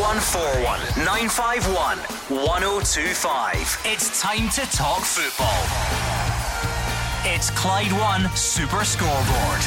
0141 951 1025. It's time to talk football. It's Clyde One Super Scoreboard.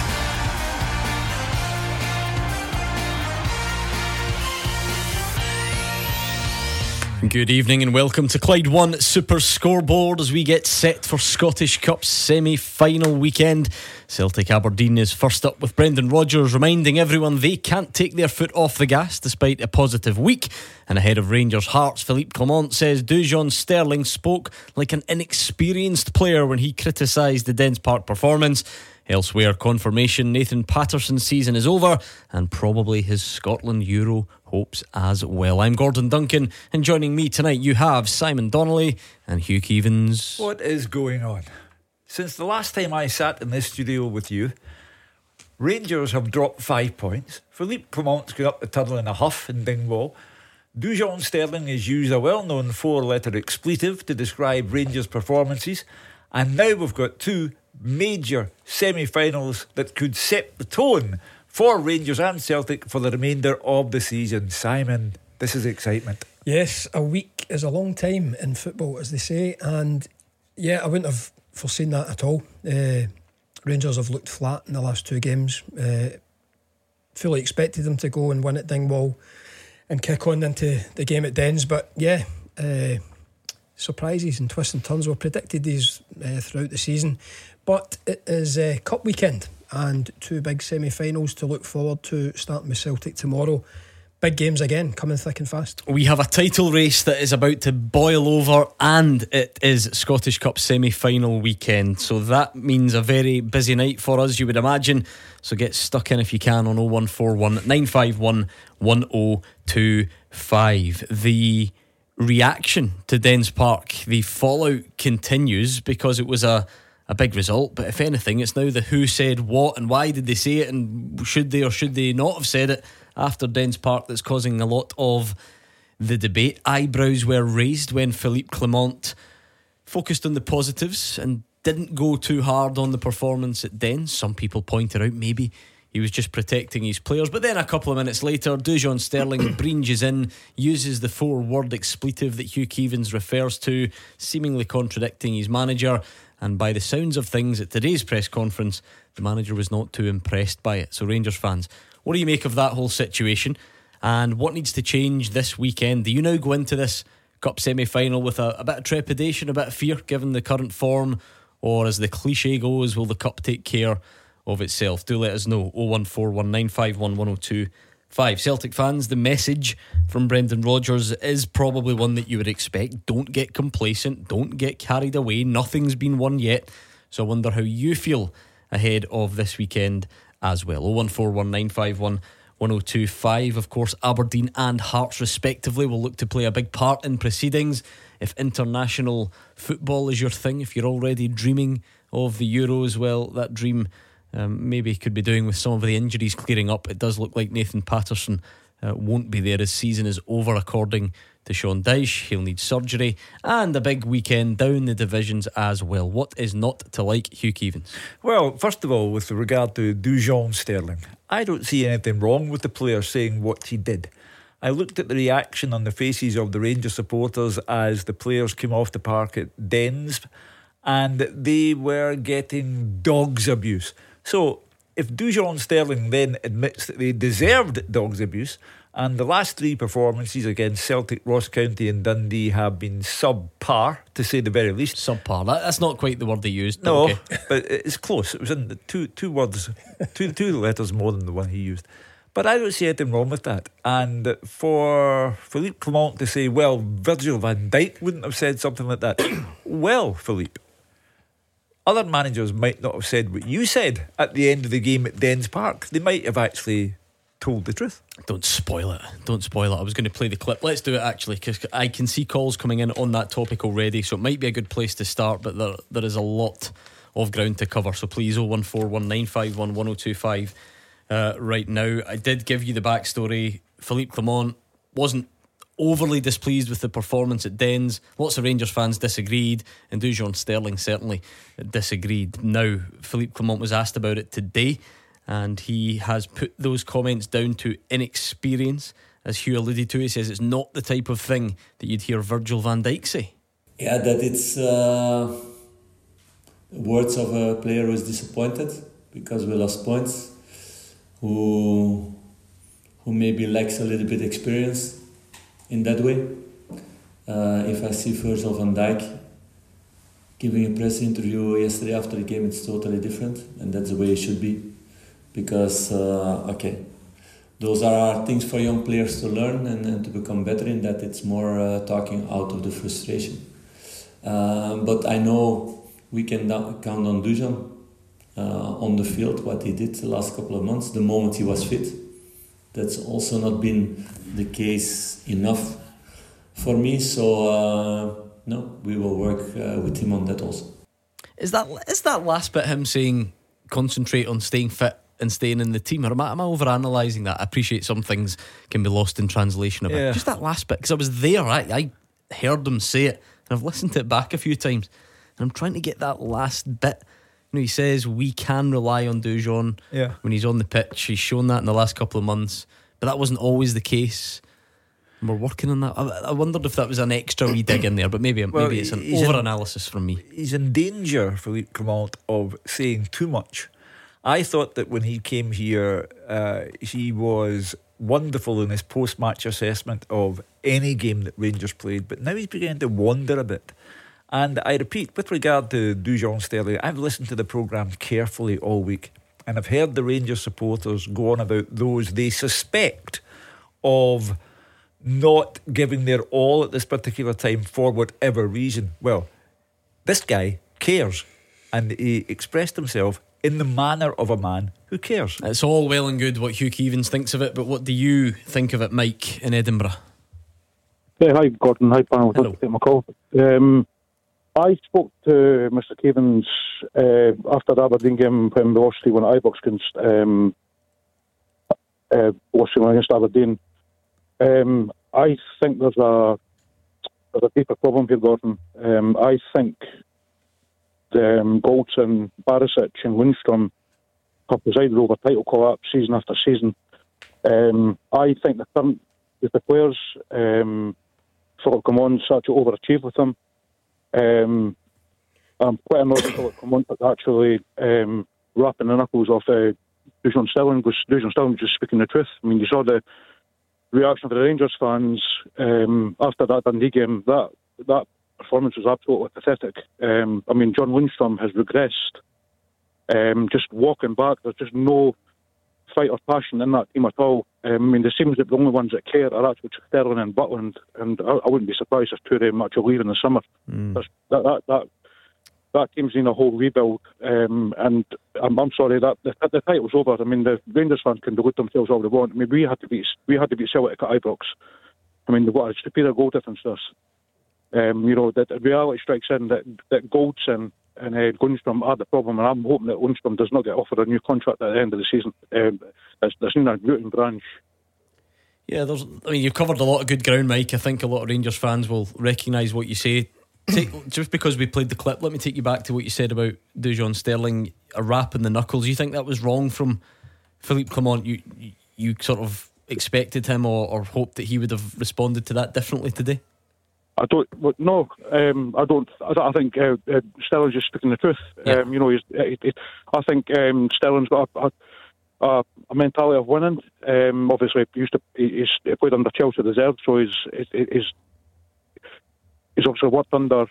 Good evening and welcome to Clyde One Super Scoreboard as we get set for Scottish Cup semi-final weekend. Celtic Aberdeen is first up with Brendan Rodgers reminding everyone they can't take their foot off the gas despite a positive week. And ahead of Rangers Hearts, Philippe Clement says Dujon Sterling spoke like an inexperienced player when he criticised the Dens Park performance. Elsewhere, confirmation Nathan Patterson's season is over and probably his Scotland Euro hopes as well. I'm Gordon Duncan, and joining me tonight you have Simon Donnelly and Hugh Keevins. What is going on? Since the last time I sat in this studio with you, Rangers have dropped 5 points. Philippe Clement's got up the tunnel in a huff in Dingwall. Dujon Sterling has used a well-known 4-letter expletive to describe Rangers' performances. And now we've got two major semi-finals that could set the tone for Rangers and Celtic for the remainder of the season. Simon, this is excitement. Yes, a week is a long time in football, as they say, and yeah, I wouldn't have foreseen that at all. Rangers have looked flat in the last two games. Fully expected them to go and win at Dingwall and kick on into the game at Dens, but yeah, surprises and twists and turns. Were predicted these throughout the season, but it is Cup weekend and two big semi-finals to look forward to, starting with Celtic tomorrow. Big games again, coming thick and fast. We have a title race that is about to boil over, and it is Scottish Cup semi-final weekend, so that means a very busy night for us, you would imagine. So get stuck in if you can on 0141 951 1025. The reaction to Dens Park, the fallout continues because it was a big result, but if anything it's now the who said what and why did they say it and should they or should they not have said it after Dens Park that's causing a lot of the debate. Eyebrows were raised when Philippe Clement focused on the positives and didn't go too hard on the performance at Dens. Some people pointed out maybe he was just protecting his players, but then a couple of minutes later Dujon Sterling breaches in, uses the 4-word expletive that Hugh Keevins refers to, seemingly contradicting his manager. And by the sounds of things at today's press conference, the manager was not too impressed by it. So Rangers fans, what do you make of that whole situation? And what needs to change this weekend? Do you now go into this Cup semi-final with a bit of trepidation, a bit of fear, given the current form? Or as the cliche goes, will the Cup take care of itself? Do let us know. 0141 951 1025. Celtic fans, the message from Brendan Rodgers is probably one that you would expect. Don't get complacent, don't get carried away, nothing's been won yet. So I wonder how you feel ahead of this weekend as well. 0141 951 1025. Of course, Aberdeen and Hearts respectively will look to play a big part in proceedings. If international football is your thing, if you're already dreaming of the Euros, well, that dream maybe could be doing with some of the injuries clearing up. It does look like Nathan Patterson won't be there. His season is over according to Sean Dyche. He'll need surgery, and a big weekend down the divisions as well. What is not to like, Hugh Keevins? Well, first of all, with regard to Dujon Sterling, I don't see anything wrong with the player saying what he did. I looked at the reaction on the faces of the Rangers supporters as the players came off the park at Dens, and they were getting dog's abuse. So if Dujon Sterling then admits that they deserved dog's abuse, and the last three performances against Celtic, Ross County and Dundee have been subpar, to say the very least. Subpar, that's not quite the word they used. No, okay. But it's close. It was in the two words, two letters more than the one he used. But I don't see anything wrong with that. And for Philippe Clement to say, well, Virgil van Dijk wouldn't have said something like that. Well, Philippe, other managers might not have said what you said at the end of the game at Dens Park. They might have actually told the truth. Don't spoil it. I was going to play the clip. Let's do it actually, because I can see calls coming in on that topic already, so it might be a good place to start, but there is a lot of ground to cover. So please, 0141 951 1025 right now. I did give you the backstory. Philippe Clement wasn't overly displeased with the performance at Dens. Lots of Rangers fans disagreed, and Dujon Sterling certainly disagreed. Now, Philippe Clement was asked about it today, and he has put those comments down to inexperience as Hugh alluded to, he says it's not the type of thing that you'd hear Virgil van Dijk say. Yeah, that it's words of a player who is disappointed because we lost points, who maybe lacks a little bit experience in that way. If I see Virgil van Dijk giving a press interview yesterday after the game, it's totally different, and that's the way it should be, because those are things for young players to learn and to become better in that. It's more talking out of the frustration. But I know we can count on Dusan on the field, what he did the last couple of months, the moment he was fit. That's also not been the case enough for me, so no, we will work with him on that also. Is that last bit him saying concentrate on staying fit and staying in the team, or am I overanalyzing that? I appreciate some things can be lost in translation a bit. Yeah. Just that last bit, because I was there, I heard him say it, and I've listened to it back a few times, and I'm trying to get that last bit. You know, he says we can rely on Dujon when he's on the pitch. He's shown that in the last couple of months, but that wasn't always the case. And we're working on that. I wondered if that was an extra wee dig in there, but maybe it's an over-analysis from me. He's in danger, Philippe Clement, of saying too much. I thought that when he came here, he was wonderful in his post-match assessment of any game that Rangers played, but now he's beginning to wander a bit. And I repeat, with regard to Dujon Sterling, I've listened to the programme carefully all week, and I've heard the Rangers supporters go on about those they suspect of not giving their all at this particular time for whatever reason. Well, this guy cares, and he expressed himself in the manner of a man who cares. It's all well and good what Hugh Keevins thinks of it, but what do you think of it, Mike, in Edinburgh? Yeah, hi Gordon, hi panel. Thanks for taking my call. I spoke to Mr. Keevins after the Aberdeen game when we lost 3-1 at Ibrox against Aberdeen. I think there's a deeper problem here, Gordon. I think Goldson, Barisic and Lundstrom have presided over title collapse season after season. I think the players Philip Common started to overachieve with them. I'm quite annoyed with Philip Common actually wrapping the knuckles off Dujon Sterling, because Dujon Sterling was just speaking the truth. I mean, you saw the reaction of the Rangers fans after that Dundee game. That performance was absolutely pathetic. I mean, John Lundstrom has regressed. Just walking back, there's just no fight or passion in that team at all. I mean, it seems that the only ones that care are actually Sterling and Butland, and I wouldn't be surprised if two of them actually leave in the summer. That team's in a whole rebuild, and I'm sorry that the title's over. I mean, the Rangers fans can delude themselves all they want. I mean, we had to beat Celtic at Ibrox. I mean, what a superior goal difference to us. You know, that reality strikes in that Goldson and Lundstrom are the problem, and I'm hoping that Lundstrom does not get offered a new contract at the end of the season. There's been a root and branch. Yeah, you've covered a lot of good ground, Mike. I think a lot of Rangers fans will recognise what you say. Just because we played the clip, let me take you back to what you said about Dujon Sterling, a rap in the knuckles. You think that was wrong from Philippe Clement? You sort of expected him or hoped that he would have responded to that differently today? I don't. I think Sterling's just speaking the truth. Yeah. You know, I think Sterling's got a mentality of winning. Obviously, he's played under Chelsea reserve, so he's obviously worked under,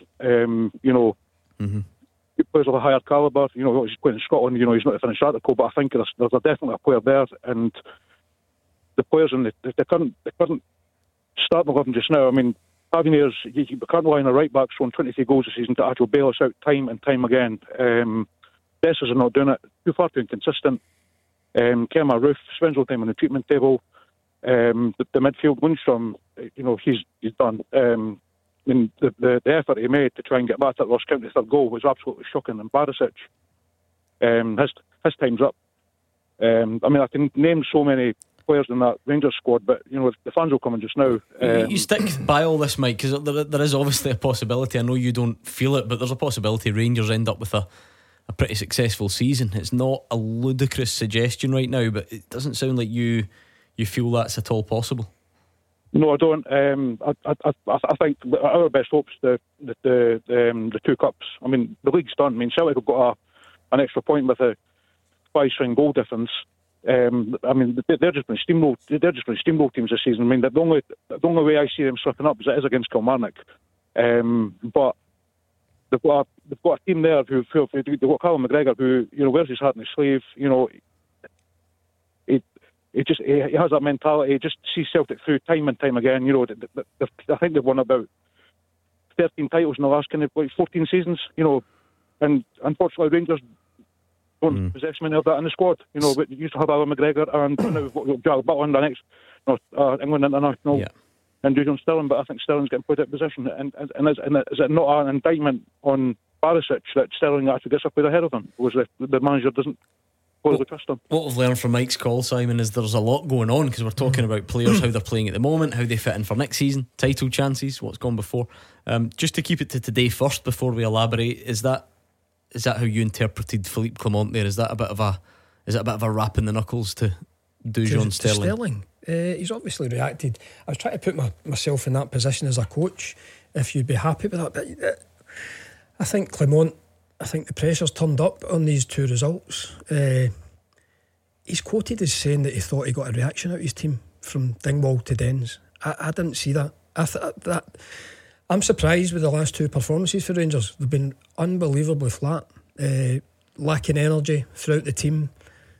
players of a higher calibre. You know, he's playing in Scotland. You know, he's not a finished article, but I think there's definitely a player there, and the players in the current starting 11 just now. I mean, Taverniers, you can't rely on a right back scoring 23 goals a season to actually bail us out time and time again. Dessers are not doing it. Too far too inconsistent. Kemar Roof spends all the time on the treatment table. The midfield, Lundstrom, you know, he's done. I mean, the effort he made to try and get back to that Ross County third goal was absolutely shocking. And Barisic, his time's up. I mean, I can name so many players in that Rangers squad, but you know, the fans will come in just now. You stick by all this, Mike, because there is obviously a possibility. I know you don't feel it, but there's a possibility Rangers end up with a pretty successful season. It's not a ludicrous suggestion right now, but it doesn't sound like you feel that's at all possible. No, I don't. I think our best hope's the 2 cups. I mean, the league's done. I mean, Celtic have got an extra point with a 5-string goal difference. I mean, they're just been steamrolled. They're just been steamrolled teams this season. I mean, the only way I see them slipping up is against Kilmarnock. But they've got a team there they've got Callum McGregor, who wears his heart on his sleeve. He has that mentality. He just sees Celtic through time and time again. I think they've won about 13 titles in the last 14 seasons. And unfortunately Rangers don't possess many of that in the squad. We used to have Alan McGregor, and now we've got Jack Butland, the next England international, and Dujon Sterling. But I think Sterling's getting put out of position. And is it not an indictment on Barisic that Sterling actually gets up with ahead of him? Was the manager doesn't fully trust him? What we've learned from Mike's call, Simon, is there's a lot going on, because we're talking about players, how they're playing at the moment, how they fit in for next season, title chances, what's gone before. Just to keep it to today first before we elaborate, is that how you interpreted Philippe Clement there? Is that a bit of a rap in the knuckles to Dujon Sterling? He's obviously reacted. I was trying to put myself in that position as a coach, if you'd be happy with that. But I think Clement, the pressure's turned up on these 2 results. He's quoted as saying that he thought he got a reaction out of his team from Dingwall to Dens. I didn't see that. I'm surprised with the last 2 performances for Rangers. They've been unbelievably flat, lacking energy throughout the team.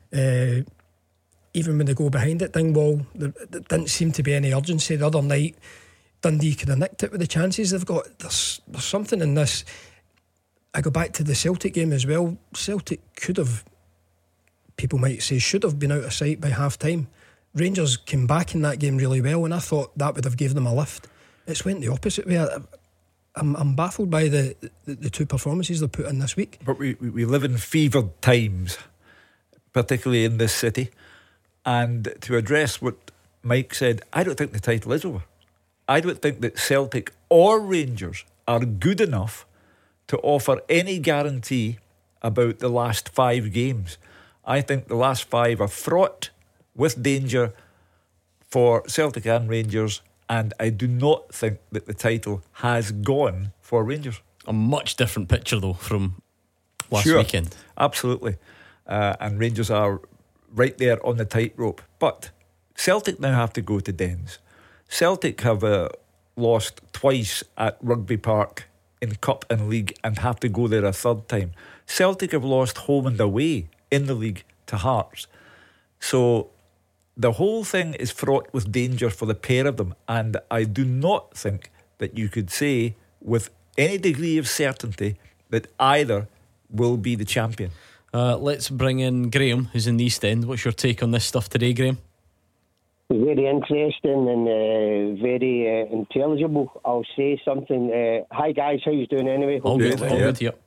Even when they go behind at Dingwall, there didn't seem to be any urgency. The other night, Dundee could have nicked it with the chances they've got. There's something in this. I go back to the Celtic game as well. Celtic could have, people might say, should have been out of sight by half time. Rangers came back in that game really well, and I thought that would have given them a lift. It's went the opposite way. I'm baffled by the 2 performances they put in this week. But we live in fevered times, particularly in this city. And to address what Mike said, I don't think the title is over. I don't think that Celtic or Rangers are good enough to offer any guarantee about the last 5 games. I think the last 5 are fraught with danger for Celtic and Rangers, and I do not think that the title has gone for Rangers. A much different picture though from last weekend. Absolutely. And Rangers are right there on the tightrope. But Celtic now have to go to Dens. Celtic have lost twice at Rugby Park in Cup and League and have to go there a 3rd time. Celtic have lost home and away in the league to Hearts. So the whole thing is fraught with danger for the pair of them, and I do not think that you could say with any degree of certainty that either will be the champion. Let's bring in Graham, who's in the East End. What's your take on this stuff today, Graham? Very interesting and very intelligible. I'll say something. Hi guys, how you doing anyway? All good, yep.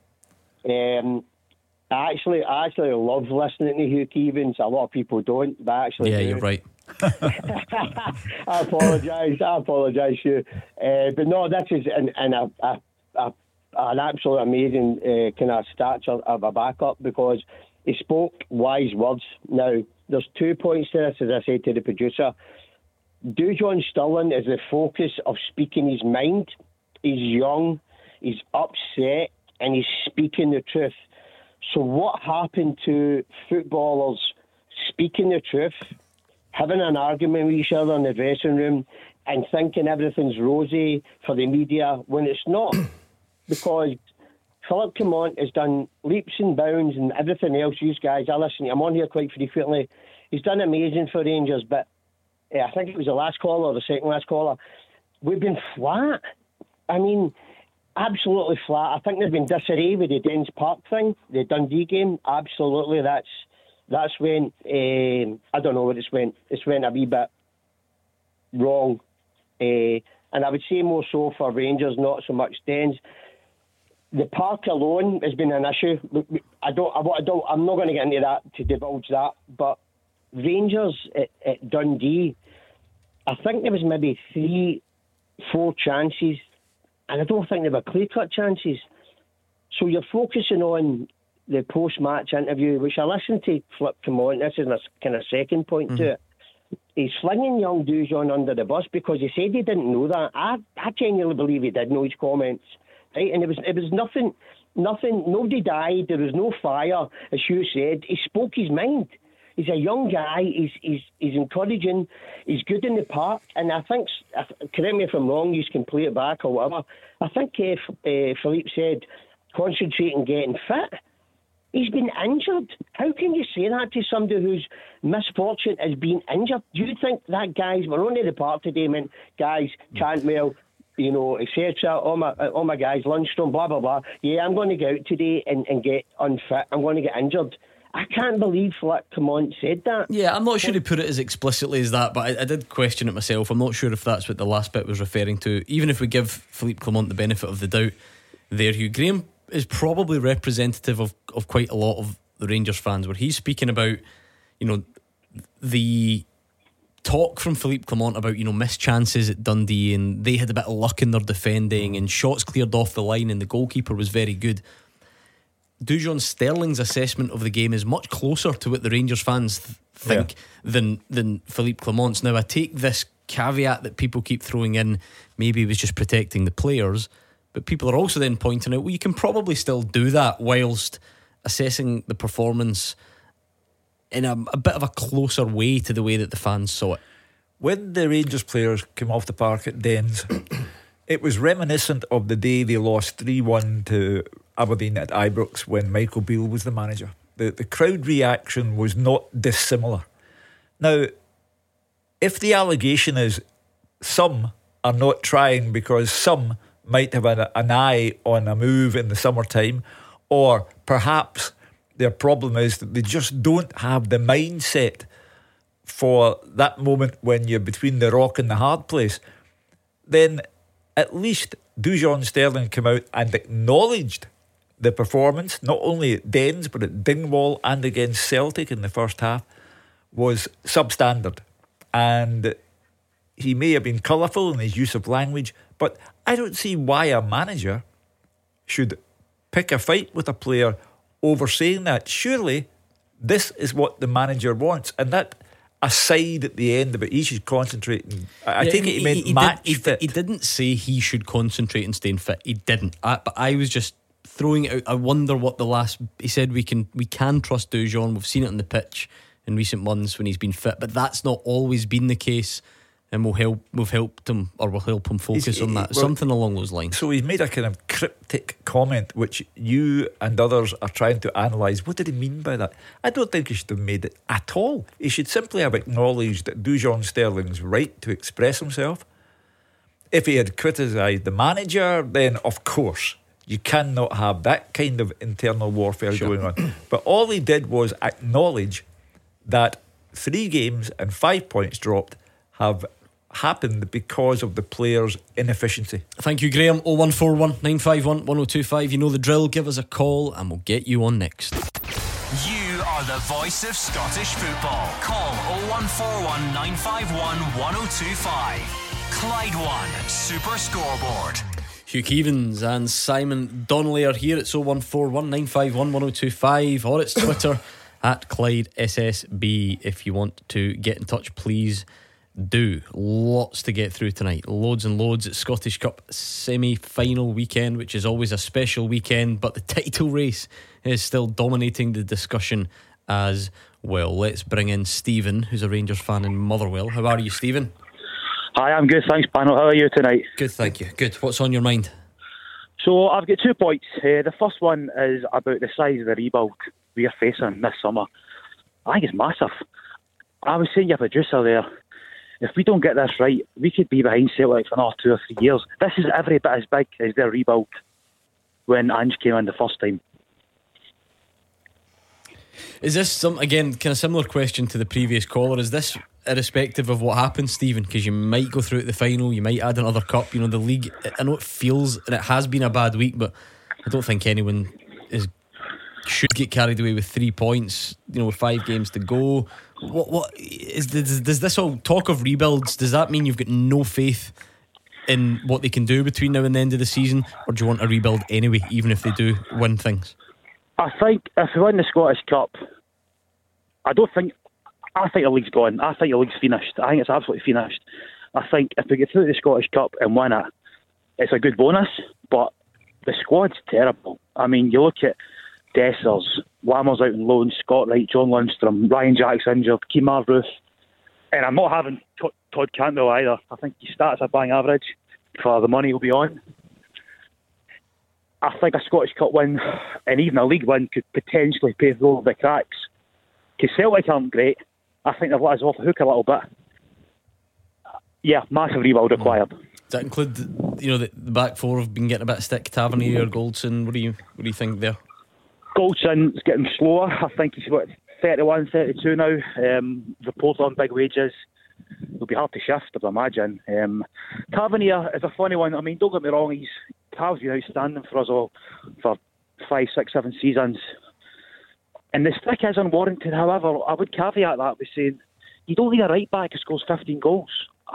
I actually love listening to Hugh Keevins. A lot of people don't, but I actually do. You're right. I apologise, Hugh. But no, this is an absolute amazing kind of stature of a backup, because he spoke wise words. Now, there's 2 points to this, as I said to the producer. Dujon Sterling is the focus of speaking his mind. He's young, he's upset, and he's speaking the truth. So what happened to footballers speaking the truth, having an argument with each other in the dressing room, and thinking everything's rosy for the media when it's not? Because Philippe Clement has done leaps and bounds and everything else. You guys, I listen, I'm on here quite frequently. He's done amazing for Rangers, but I think it was the last caller or the second last caller. We've been flat. I mean, absolutely flat. I think there's been disarray with the Dens Park thing, the Dundee game. Absolutely, that's when I don't know what it's went. It's went a wee bit wrong, and I would say more so for Rangers, not so much Dens. The park alone has been an issue. I'm not going to get into that to divulge that. But Rangers at Dundee, I think there was maybe 3-4 chances, and I don't think they were clear-cut chances. So you're focusing on the post-match interview, which I listened to Philippe Clement. This is a kind of second point to it. he's flinging young Dujon under the bus because he said he didn't know that. I genuinely believe he did know his comments, right? And it was nothing. Nobody died. There was no fire, as Hugh said. He spoke his mind. He's a young guy. He's encouraging. He's good in the park. And I think, correct me if I'm wrong, you can play it back or whatever. I think Philippe said, concentrate on getting fit. He's been injured. How can you say that to somebody whose misfortune is being injured? Do you think that guys, we're only at the park today, man, guys, Cantwell, etc. All my guys, Lundstrom, blah, blah, blah. Yeah, I'm going to go out today and get unfit. I'm going to get injured. I can't believe Philippe Clement said that. Yeah, I'm not sure he put it as explicitly as that, but I did question it myself. I'm not sure if that's what the last bit was referring to. Even if we give Philippe Clement the benefit of the doubt there, Hugh Graham is probably representative of quite a lot of the Rangers fans, where he's speaking about, the talk from Philippe Clement about, missed chances at Dundee, and they had a bit of luck in their defending, and shots cleared off the line, and the goalkeeper was very good. Dujon Sterling's assessment of the game is much closer to what the Rangers fans think than Philippe Clement's. Now, I take this caveat that people keep throwing in, maybe he was just protecting the players, but people are also then pointing out, well, you can probably still do that whilst assessing the performance in a bit of a closer way to the way that the fans saw it. When the Rangers players came off the park at Dens, it was reminiscent of the day they lost 3-1 to Aberdeen at Ibrox when Michael Beale was the manager. The crowd reaction was not dissimilar. Now, if the allegation is some are not trying because some might have an eye on a move in the summertime, or perhaps their problem is that they just don't have the mindset for that moment when you're between the rock and the hard place, then at least Dujon Sterling came out and acknowledged the performance, not only at Dens but at Dingwall and against Celtic in the first half, was substandard. And he may have been colourful in his use of language, but I don't see why a manager should pick a fight with a player over saying that. Surely this is what the manager wants, and that aside at the end of it, he should concentrate. I think he meant match fit. He didn't say he should concentrate and staying fit. He didn't. But I was just throwing it out. I wonder what he said. We can trust Dujon. We've seen it on the pitch in recent months when he's been fit, but that's not always been the case. And we'll help him focus on that. Something along those lines. So he's made a kind of cryptic comment, which you and others are trying to analyse. What did he mean by that? I don't think he should have made it at all. He should simply have acknowledged that Dujon Sterling's right to express himself. If he had criticised the manager, then of course you cannot have that kind of internal warfare going on. But all he did was acknowledge that 3 games and 5 points dropped have happened because of the players' inefficiency. Thank you, Graham. 0141 951 1025. You know the drill. Give us a call and we'll get you on next. You are the voice of Scottish football. Call 0141 951 1025. Clyde One Super Scoreboard. Hugh Keevins and Simon Donnelly are here. It's 0141 951 1025, or it's Twitter at Clyde SSB. If you want to get in touch, please do. Lots to get through tonight, loads and loads. It's Scottish Cup semi-final weekend, which is always a special weekend, but the title race is still dominating the discussion as well. Let's bring in Stephen, who's a Rangers fan in Motherwell. How are you, Stephen? Hi, I'm good, thanks, panel. How are you tonight? Good, thank you. Good. What's on your mind? So I've got 2 points. The first one is about the size of the rebuild we are facing this summer. I think it's massive. I was saying to your producer there, if we don't get this right, we could be behind Celtic for another 2 or 3 years. This is every bit as big as their rebuild when Ange came in the first time. Is this again, kind of similar question to the previous caller? Is this irrespective of what happens, Stephen? Because you might go through at the final, you might add another cup. The league, I know it feels, and it has been a bad week, but I don't think anyone should get carried away with 3 points, with 5 games to go. Does this all talk of rebuilds, does that mean you've got no faith in what they can do between now and the end of the season, or do you want a rebuild anyway, even if they do win things? I think if we win the Scottish Cup, I don't think I think the league's gone. I think the league's finished. I think it's absolutely finished. I think if we get through the Scottish Cup and win it, it's a good bonus, but the squad's terrible. I mean, you look at Dessers, Lammer's out on loan, Scott Wright, John Lundstrom, Ryan Jack's injured, Kemar Roof, and I'm not having Todd Cantwell either. I think he starts a bang average for the money he'll be on. I think a Scottish Cup win and even a league win could potentially pave over the cracks. Because Celtic aren't great. I think they've let us off the hook a little bit. Yeah, massive rebuild required. Does that include, the back four have been getting a bit of stick? Tavernier, Goldson. What do you think there? Goldson's getting slower. I think he's 31, 32 now. Reported on big wages. It'll be hard to shift, I'd imagine. Tavernier is a funny one. I mean, don't get me wrong, Tav's been outstanding for us all for 5, 6, 7 seasons. And the stick is unwarranted. However, I would caveat that by saying you don't need a right back who scores 15 goals.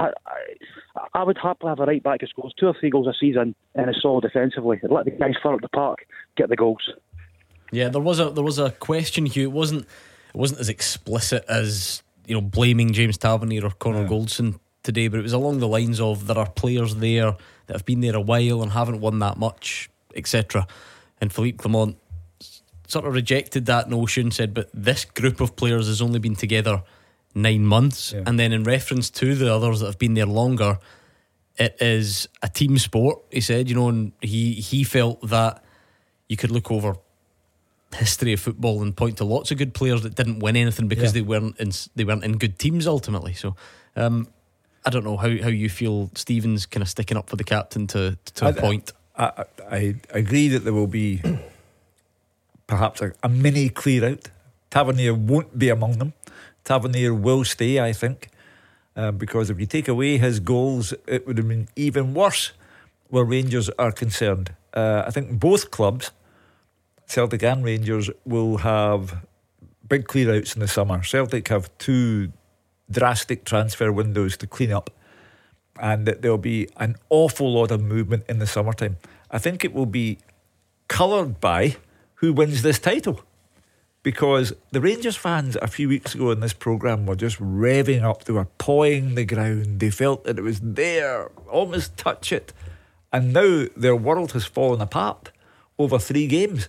I would happily have a right back who scores 2 or 3 goals a season and is solid defensively. Let the guys fire up the park, get the goals. Yeah, there was a question, Hugh. It wasn't as explicit as blaming James Tavernier or Connor Goldson today, but it was along the lines of there are players there that have been there a while and haven't won that much, etc. And Philippe Clement sort of rejected that notion, said, but this group of players has only been together 9 months. And then in reference to the others that have been there longer, it is a team sport, he said, and he felt that you could look over history of football and point to lots of good players that didn't win anything because they weren't in good teams ultimately. So I don't know how you feel Stephen's kind of sticking up for the captain to a point. I agree that there will be perhaps a mini clear out. Tavernier won't be among them. Tavernier will stay, I think, because if you take away his goals, it would have been even worse where Rangers are concerned. I think both clubs, Celtic and Rangers, will have big clear outs in the summer. Celtic have 2 drastic transfer windows to clean up, and that there'll be an awful lot of movement in the summertime. I think it will be coloured by who wins this title, because the Rangers fans a few weeks ago in this programme were just revving up. They were pawing the ground. They felt that it was there, almost touch it, and now their world has fallen apart over 3 games.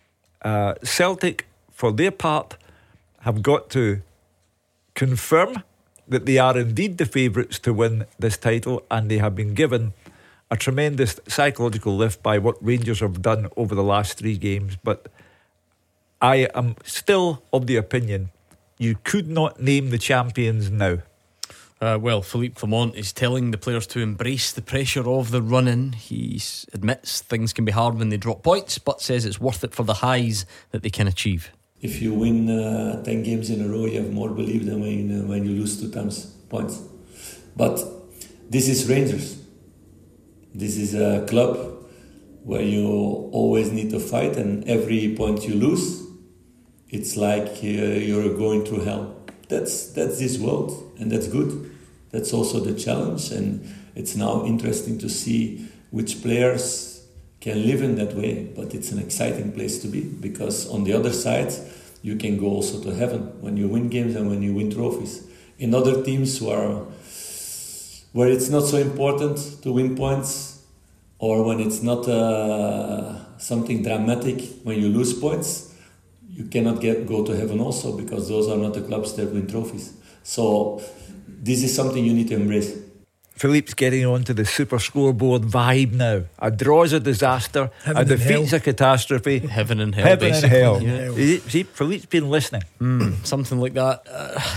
Celtic, for their part, have got to confirm that they are indeed the favourites to win this title, and they have been given a tremendous psychological lift by what Rangers have done over the last 3 games. But I am still of the opinion you could not name the champions now. Well, Philippe Clement is telling the players to embrace the pressure of the run-in. He admits things can be hard when they drop points, but says it's worth it for the highs that they can achieve. If you win 10 games in a row, you have more belief than when you lose 2 times points. But this is Rangers. This is a club where you always need to fight, and every point you lose, it's like you're going through hell. That's this world, and that's good. That's also the challenge, and it's now interesting to see which players can live in that way. But it's an exciting place to be, because on the other side, you can go also to heaven when you win games and when you win trophies. In other teams where it's not so important to win points, or when it's not something dramatic when you lose points, you cannot go to heaven also, because those are not the clubs that win trophies. So this is something you need to embrace. Philippe's getting on to the super scoreboard vibe now. A draw's a disaster, a defeat's a catastrophe. Heaven and hell, Heaven basically. and hell. Yeah. See, Philippe's been listening. Something like that.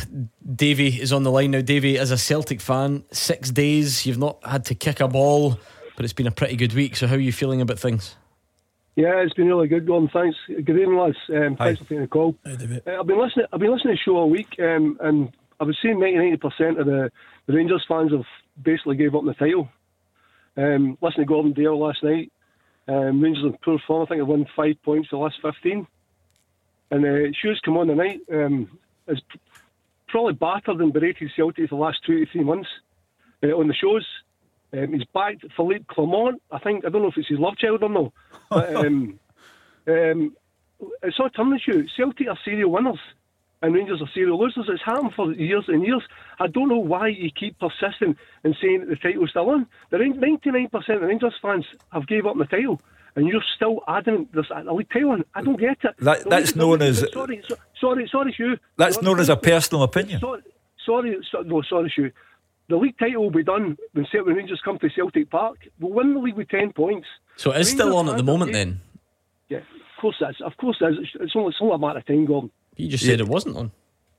Davey is on the line now. Davey, as a Celtic fan, 6 days, you've not had to kick a ball, but it's been a pretty good week. So how are you feeling about things? Yeah, it's been really good, Gordon. Thanks. Good evening, lads. Thanks for taking the call. Hi, David. I've been listening to the show all week, and I was saying 90% of the Rangers fans have basically gave up on the title. Listening to Gordon Dale last night, Rangers in poor form. I think they've won 5 points the last 15. And Shoes come on tonight. Has probably battered and berated Celtic for the last 2 to 3 months on the shows. He's backed Philippe Clement. I don't know if it's his love child or no. But it's all turning to Celtic are serial winners. and Rangers are serial losers. It's happened for years and years. I don't know why you keep persisting in saying that the title's still on. The 99% of the Rangers fans have gave up on the title, and you're still adamant there's a league title on. I don't get it. That's known as... Sorry, Hugh. That's known as a personal opinion. Sorry, Hugh. The league title will be done when Rangers come to Celtic Park. We'll win the league with 10 points. So it is still on at the moment then? Yeah, of course it is. Of course it is. It's only a matter of time, Gordon. You just said it wasn't on.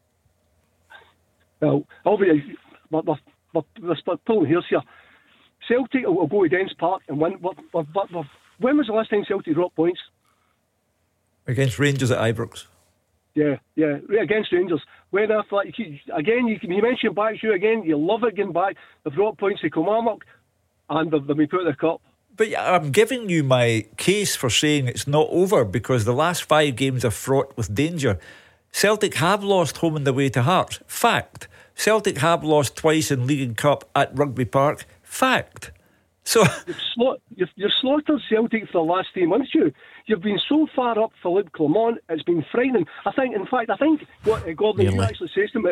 Well, obviously, we're pulling hairs here. Celtic will go to Dens Park and win. When was the last time Celtic dropped points? Against Rangers at Ibrox. Yeah, right against Rangers. When I thought you mentioned back you again. You love it getting back. They've dropped points to Kilmarnock, and they've been put in the cup. But I'm giving you my case for saying it's not over, because the last 5 games are fraught with danger. Celtic have lost home and away to Hearts. Fact. Celtic have lost twice in League and Cup at Rugby Park. Fact. So you've slaughtered Celtic for the last 3 months. You've been so far up Philippe Clement, it's been frightening. I think what Gordon you actually says to me.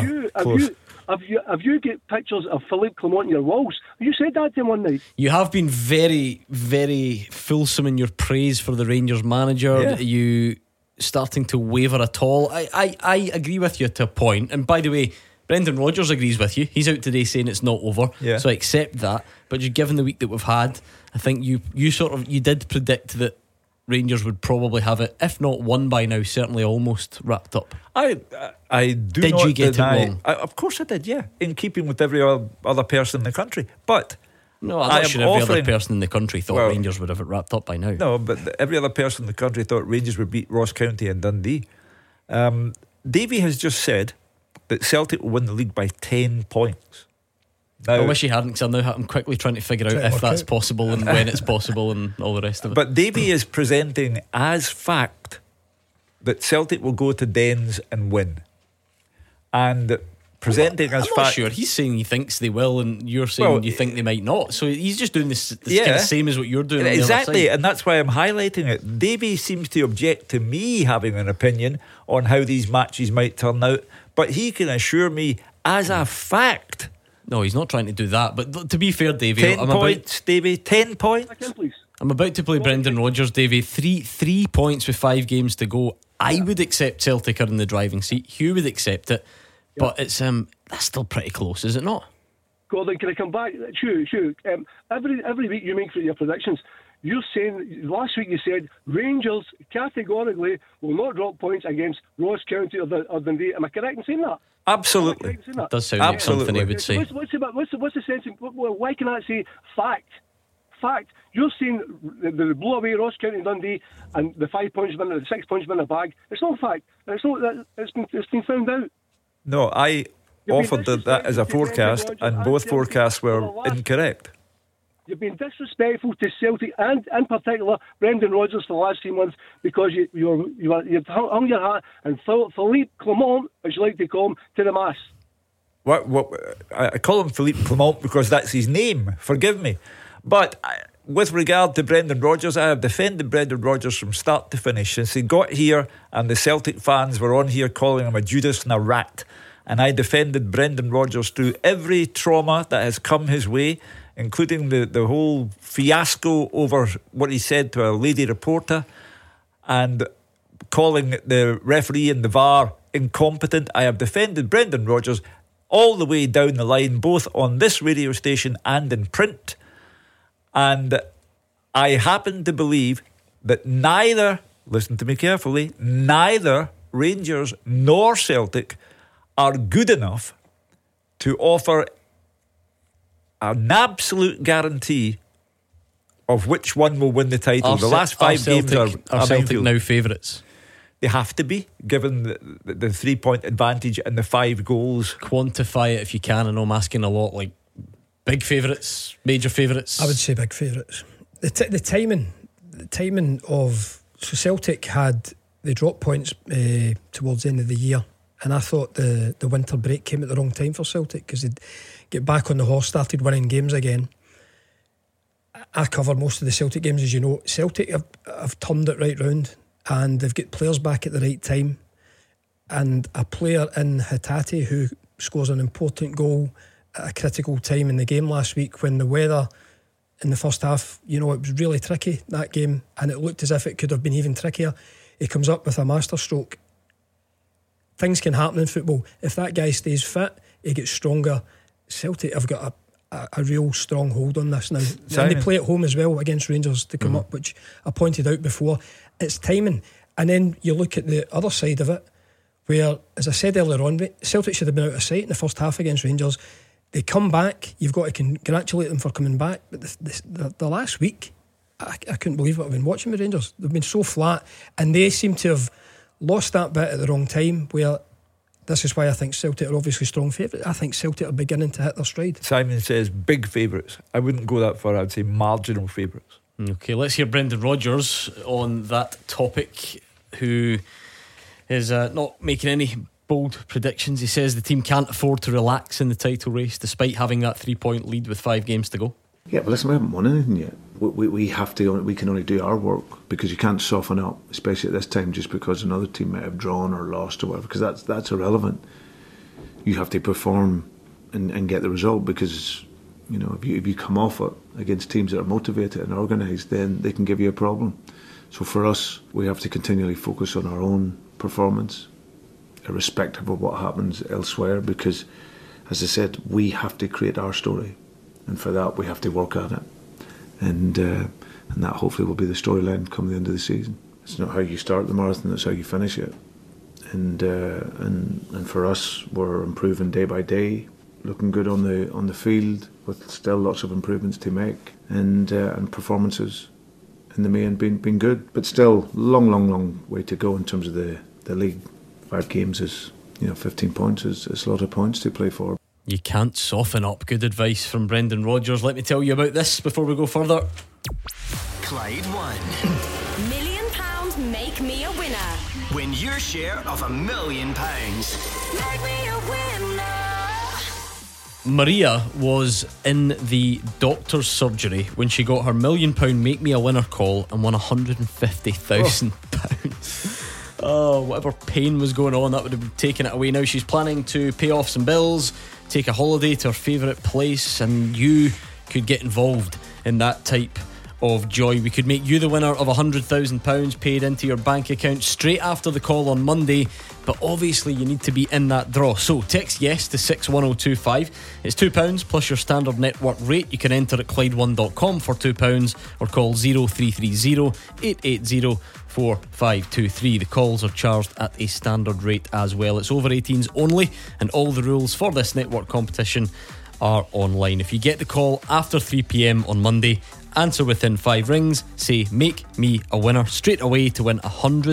Have you got pictures of Philippe Clement on your walls? You said that to him one night. You have been very, very fulsome in your praise for the Rangers manager. Yeah. You starting to waver at all. I agree with you to a point. And by the way, Brendan Rodgers agrees with you. He's out today saying it's not over. Yeah. So I accept that. But given the week that we've had, I think you did predict that Rangers would probably have it, if not won by now, certainly almost wrapped up. I do did not you get deny, it wrong? Of course I did, yeah. In keeping with every other person in the country. But no, I'm not sure every other person in the country thought Rangers would have it wrapped up by now. No, but every other person in the country thought Rangers would beat Ross County and Dundee. Davy has just said that Celtic will win the league by 10 points. Now, I wish he hadn't, because I'm quickly trying to figure out if that's possible and when it's possible and all the rest of it. But Davy is presenting as fact that Celtic will go to Dens and win. And presenting as fact. I'm not sure. He's saying he thinks they will, and you're saying you think they might not. So he's just doing this kind of same as what you're doing. Exactly, and that's why I'm highlighting it. Davy seems to object to me having an opinion on how these matches might turn out, but he can assure me as a fact. No, he's not trying to do that. But to be fair, Davy, 10 points, Davy. 10 points. I'm about to play Brendan Rodgers, Davy. Three points with 5 games to go. I would accept Celtic are in the driving seat. Hugh would accept it, but it's that's still pretty close, is it not? Gordon, can I come back? Sure. Every week you make for your predictions. You're saying last week you said Rangers categorically will not drop points against Ross County or Dundee. Am I correct in saying that? Absolutely. That does sound like something I would say. What's the sense? Why can I say fact? Fact. You're saying they blow away Ross County and Dundee, and the 5 points win, the 6 points win the bag. It's not fact. It's been found out. No, I offered that as a forecast, and both forecasts were incorrect. You've been disrespectful to Celtic and, in particular, Brendan Rodgers for the last 3 months because you've hung your hat and Philippe Clement, as you like to call him, to the mast. What? I call him Philippe Clement because that's his name. Forgive me, but with regard to Brendan Rodgers, I have defended Brendan Rodgers from start to finish since he got here, and the Celtic fans were on here calling him a Judas and a rat. And I defended Brendan Rodgers through every trauma that has come his way, including the whole fiasco over what he said to a lady reporter and calling the referee and the VAR incompetent. I have defended Brendan Rodgers all the way down the line, both on this radio station and in print. And I happen to believe that neither, listen to me carefully, neither Rangers nor Celtic are good enough to offer an absolute guarantee of which one will win the title. The last 5 games are Celtic now favourites. They have to be, given the 3-point advantage and the 5 goals. Quantify it if you can. I know I'm asking a lot, like big favourites, major favourites. I would say big favourites. The timing of Celtic they dropped points towards the end of the year, and I thought the winter break came at the wrong time for Celtic because they'd get back on the horse, started winning games again. I cover most of the Celtic games, as you know. Celtic have turned it right round, and they've got players back at the right time. and a player in Hatate who scores an important goal at a critical time in the game last week when the weather in the first half, it was really tricky, that game, and it looked as if it could have been even trickier. He comes up with a masterstroke. Things can happen in football. If that guy stays fit, he gets stronger. Celtic have got a real strong hold on this now. And they play at home as well against Rangers to come up, which I pointed out before. It's timing. And then you look at the other side of it, where, as I said earlier on, Celtic should have been out of sight in the first half against Rangers. They come back. You've got to congratulate them for coming back. But the last week, I couldn't believe what I've been watching with Rangers. They've been so flat, and they seem to have lost that bit at the wrong time, where this is why I think Celtic are obviously strong favourites. I think Celtic are beginning to hit their stride. Simon says big favourites. I wouldn't go that far. I'd say marginal favourites. Okay, let's hear Brendan Rodgers on that topic, who is not making any bold predictions. He says the team can't afford to relax in the title race despite having that 3-point lead with 5 games to go. Yeah, but listen, we haven't won anything yet. We have to. We can only do our work, because you can't soften up, especially at this time, just because another team might have drawn or lost or whatever. Because that's irrelevant. You have to perform and get the result, because if you come off it against teams that are motivated and organised, then they can give you a problem. So for us, we have to continually focus on our own performance, irrespective of what happens elsewhere. Because, as I said, we have to create our story. And for that, we have to work at it, and that hopefully will be the storyline come the end of the season. It's not how you start the marathon; it's how you finish it. And for us, we're improving day by day, looking good on the field, with still lots of improvements to make, and performances in the main being good, but still long way to go in terms of the league. 5 games is 15 points is a lot of points to play for. You can't soften up. Good advice from Brendan Rodgers. Let me tell you about this before we go further. Clyde One. £1 million make me a winner. Win your share of £1 million. Make me a winner. Maria was in the doctor's surgery when she got her £1 million make me a winner call and won £150,000. Oh, whatever pain was going on, that would have been taken it away. Now she's planning to pay off some bills, take a holiday to her favourite place, and you could get involved in that type of joy. We could make you the winner of £100,000 paid into your bank account straight after the call on Monday, but obviously you need to be in that draw. So text yes to 61025. It's £2 plus your standard network rate. You can enter at Clyde1.com for £2 or call 0330 880 4523. The calls are charged at a standard rate as well. It's over 18s only, and all the rules for this network competition are online. If you get the call after 3pm on Monday, answer within 5 rings, say make me a winner, straight away to win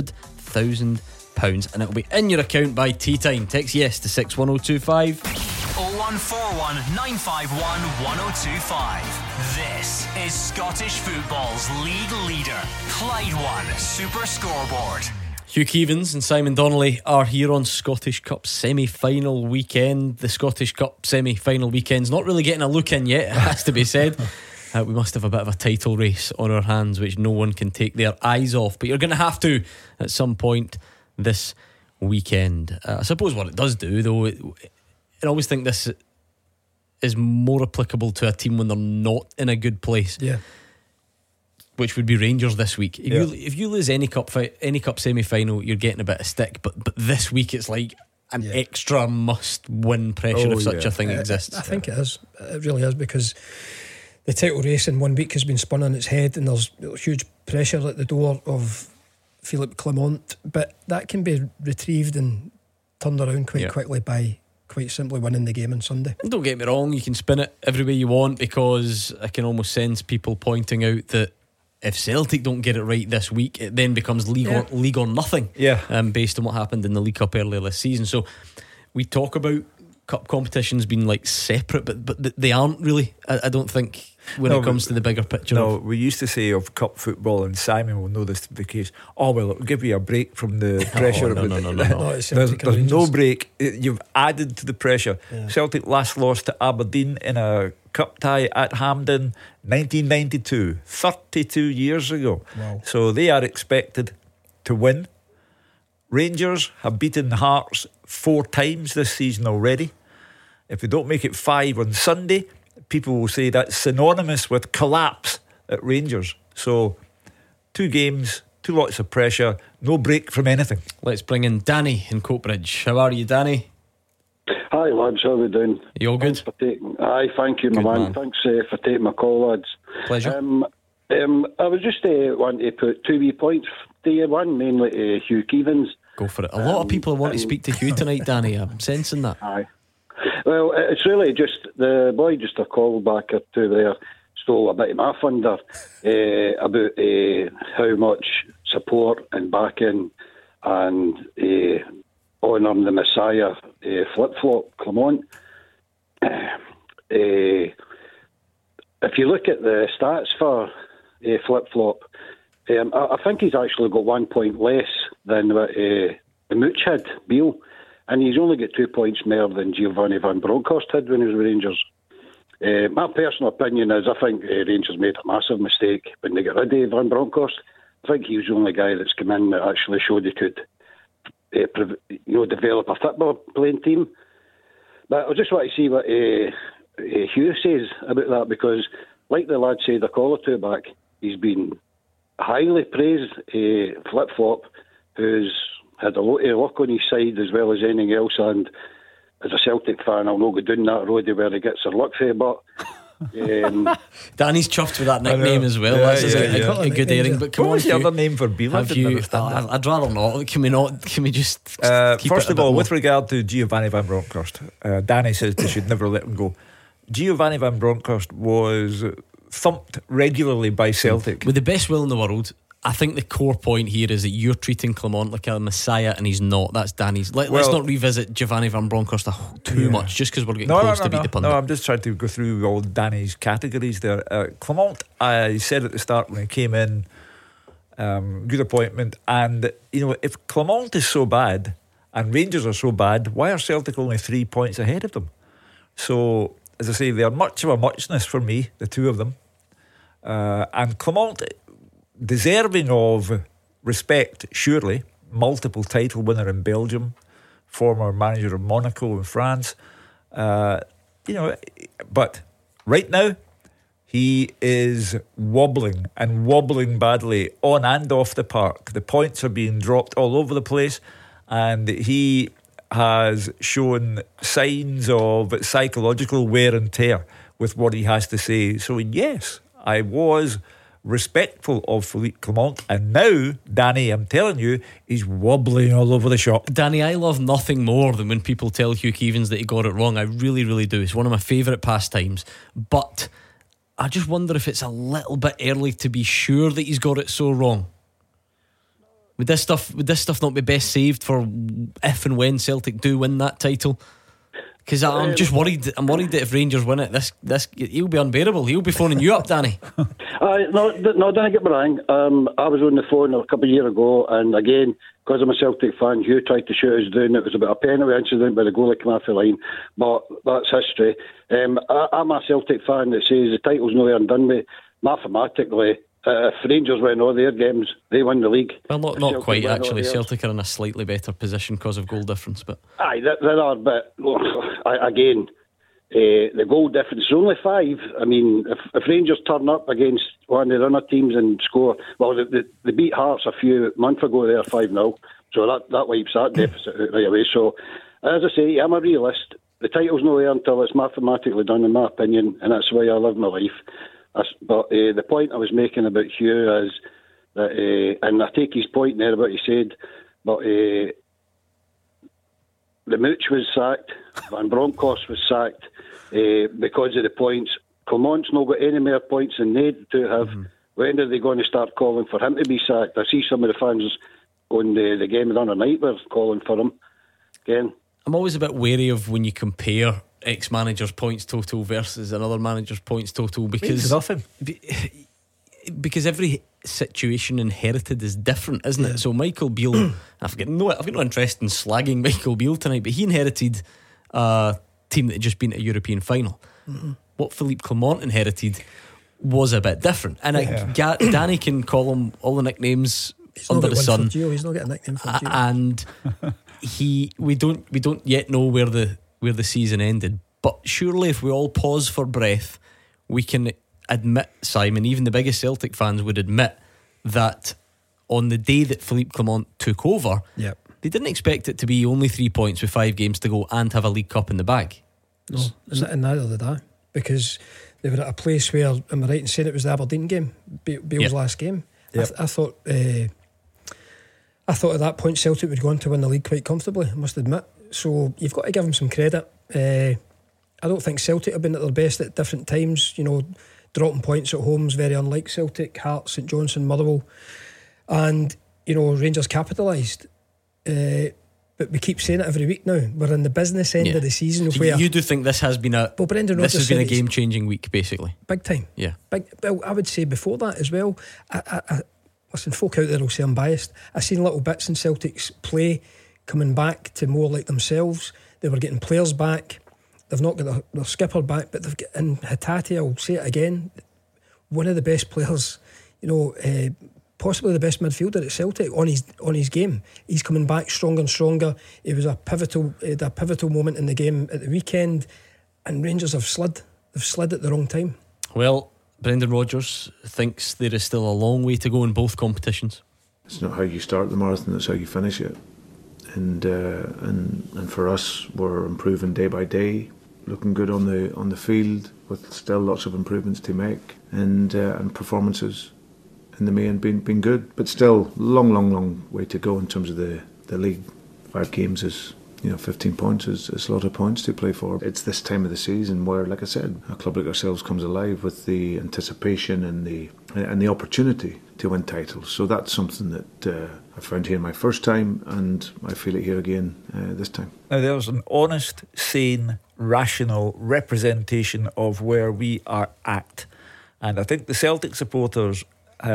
£100,000, and it'll be in your account by tea time. Text yes to 61025. 0141 951 1025. This is Scottish football's league leader, Clyde One Super Scoreboard. Hugh Keevins and Simon Donnelly are here on Scottish Cup semi-final weekend. The Scottish Cup semi-final weekend's not really getting a look in yet, it has to be said. We must have a bit of a title race on our hands, which no one can take their eyes off, but you're going to have to at some point this weekend. I suppose what it does do, though, I always think this is more applicable to a team when they're not in a good place. Yeah. Which would be Rangers this week. If you lose any cup semi-final, you're getting a bit of stick. But this week it's like an extra must-win pressure if such a thing exists. I think it is. It really is, because the title race in 1 week has been spun on its head, and there's huge pressure at the door of Philippe Clement. But that can be retrieved and turned around quite quickly by quite simply winning the game on Sunday. Don't get me wrong, you can spin it every way you want, because I can almost sense people pointing out that if Celtic don't get it right this week, it then becomes league or nothing. Based on what happened in the League Cup earlier this season. So we talk about cup competitions being like separate, but they aren't really. I don't think when it comes to the bigger picture. No, we used to say of cup football, and Simon will know this to be the case, it'll give you a break from the pressure. No. There's no break. You've added to the pressure. Celtic last lost to Aberdeen in a cup tie at Hampden 1992, 32 years ago. Wow. So they are expected to win. Rangers have beaten Hearts 4 times this season already. If they don't make it 5 on Sunday, people will say that's synonymous with collapse at Rangers. So 2 games, 2 lots of pressure, no break from anything. Let's bring in Danny in Coatbridge. How are you, Danny? Hi lads, how are we doing? You all good? Thank you, my man. Thanks for taking my call, lads. Pleasure. I was just wanting to put 2 wee points to you. One mainly to Hugh Keevins. Go for it. A lot of people want to speak to Hugh tonight, Danny. I'm sensing that. Aye. Well, it's really just the boy just a call back or two there stole a bit of my thunder about how much support and backing and honouring the Messiah flip-flop Clement. If you look at the stats for flip-flop, I think he's actually got 1 point less than what the Mooch had, Beale, and he's only got 2 points more than Giovanni Van Bronckhorst had when he was with Rangers. My personal opinion is I think Rangers made a massive mistake when they got rid of Van Bronckhorst. I think he was the only guy that's come in that actually showed he could develop a football playing team. But I just want to see what Hugh says about that, because like the lad said a call or two back, he's been highly praised. Flip-flop, who's had a lot of luck on his side as well as anything else, and as a Celtic fan I'll not go down that road where he gets their luck for, but Danny's chuffed with that nickname as well. That's a good airing. But come what on, was the other name for Beale? I'd rather not. Can we just keep first it of all, more? with regard to Giovanni Van Bronckhorst, Danny says they should never let him go. Giovanni Van Bronckhorst was thumped regularly by Celtic. With the best will in the world, I think the core point here is that you're treating Clement like a messiah and he's not. That's Danny's. Let's not revisit Giovanni Van Bronckhorst too much just because we're getting close to beat the pundit. No, I'm just trying to go through all Danny's categories there. Clement, I said at the start when he came in, good appointment. And, if Clement is so bad and Rangers are so bad, why are Celtic only 3 points ahead of them? So, as I say, they're much of a muchness for me, the two of them. And Clement, deserving of respect, surely. Multiple title winner in Belgium, former manager of Monaco in France. But right now he is wobbling badly on and off the park. The points are being dropped all over the place, and he has shown signs of psychological wear and tear with what he has to say. So yes, I was respectful of Philippe Clement, and now, Danny, I'm telling you, he's wobbling all over the shop. Danny, I love nothing more than when people tell Hugh Keevins that he got it wrong. I really, really do. It's one of my favourite pastimes. But I just wonder if it's a little bit early to be sure that he's got it so wrong. Would this stuff not be best saved for if and when Celtic do win that title? Because I'm just worried. I'm worried that if Rangers win it, this he'll be unbearable. He'll be phoning you up, Danny. No, don't get me wrong. I was on the phone a couple of years ago, and again, because I'm a Celtic fan, Hugh tried to shoot us down. It was about a penalty incident where the goalie came off the line, but that's history. I'm a Celtic fan that says the title's nowhere and done with. Mathematically, if Rangers win all their games, they win the league. Well, not quite actually. Celtic are in a slightly better position because of goal difference, but aye, there are. But again, the goal difference is only 5. I mean, if Rangers turn up against one of the other teams and score, well, they beat Hearts a few months ago. They're 5-0, so that wipes that deficit out right away. So, as I say, I'm a realist. The title's not there until it's mathematically done, in my opinion, and that's the way I live my life. But the point I was making about Hugh is that, and I take his point there about what he said, but the Mooch was sacked, Van Bronckhorst was sacked because of the points. Clement's not got any more points than they do have. When are they going to start calling for him to be sacked? I see some of the fans on the game the other night were calling for him again. I'm always a bit wary of when you compare ex-manager's points total versus another manager's points total, because nothing. Because every situation inherited is different, isn't it? So Michael Beale, I've got no interest in slagging Michael Beale tonight, but he inherited a team that had just been at a European final. What Philippe Clement inherited was a bit different, and Danny can call him all the nicknames He's under the sun. He's not getting a nickname for Gio. And we don't yet know where the season ended. But surely, if we all pause for breath, we can admit, Simon, even the biggest Celtic fans would admit that on the day that Philippe Clement took over, yep, they didn't expect it to be only 3 points with 5 games to go and have a League Cup in the bag. No, and neither did I, because they were at a place where, am I right in saying it was the Aberdeen game, Bale's last game? Yep. I thought at that point Celtic would go on to win the league quite comfortably, I must admit. So you've got to give them some credit. I don't think Celtic have been at their best at different times. You know, dropping points at home is very unlike Celtic. Hearts, St Johnstone, Motherwell, and you know, Rangers capitalised. But we keep saying it every week now. We're in the business end of the season. So you do think this has been a game-changing week, basically? Big time. Yeah. Well, I would say before that as well. Listen, folk out there will say I'm biased. I've seen little bits in Celtic's play coming back to more like themselves. They were getting players back. They've not got their skipper back, but they've got in Hatate. I'll say it again. One of the best players, you know. Possibly the best midfielder at Celtic on his game. He's coming back stronger and stronger. It was a pivotal moment in the game at the weekend, and Rangers have slid. They've slid at the wrong time. Well, Brendan Rodgers thinks there is still a long way to go in both competitions. It's not how you start the marathon; it's how you finish it. And for us, we're improving day by day, looking good on the field, with still lots of improvements to make, and performances in the main been good, but still long way to go in terms of the league. 5 games is, 15 points is a lot of points to play for. It's this time of the season where, like I said, a club like ourselves comes alive with the anticipation and the opportunity to win titles. So that's something that I found here my first time, and I feel it here again this time. Now there's an honest, sane, rational representation of where we are at, and I think the Celtic supporters,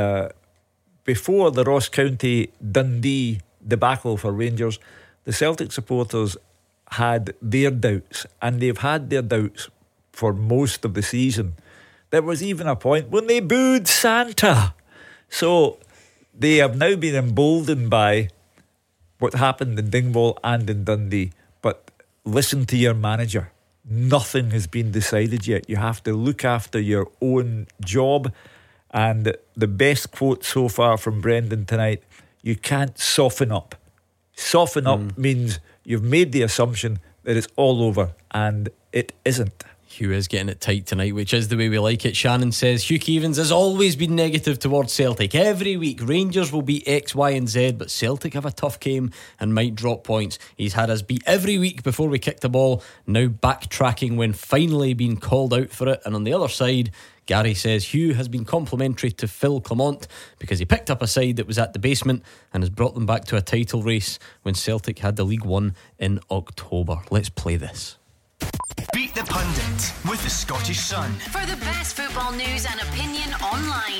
before the Ross County Dundee debacle for Rangers, the Celtic supporters had their doubts, and they've had their doubts for most of the season. There was even a point when they booed Santa. So they have now been emboldened by what happened in Dingwall and in Dundee. But listen to your manager. Nothing has been decided yet. You have to look after your own job. And the best quote so far from Brendan tonight: you can't soften up. Soften up means you've made the assumption that it's all over, and it isn't. Hugh is getting it tight tonight, which is the way we like it. Shannon says Hugh Keevins has always been negative towards Celtic. Every week Rangers will beat X, Y and Z, but Celtic have a tough game and might drop points. He's had us beat every week before we kicked the ball, now backtracking when finally being called out for it. And on the other side, Gary says Hugh has been complimentary to Phil Clement because he picked up a side that was at the basement and has brought them back to a title race when Celtic had the League One in October. Let's play this. Beat the Pundit with the Scottish Sun. For the best football news and opinion online,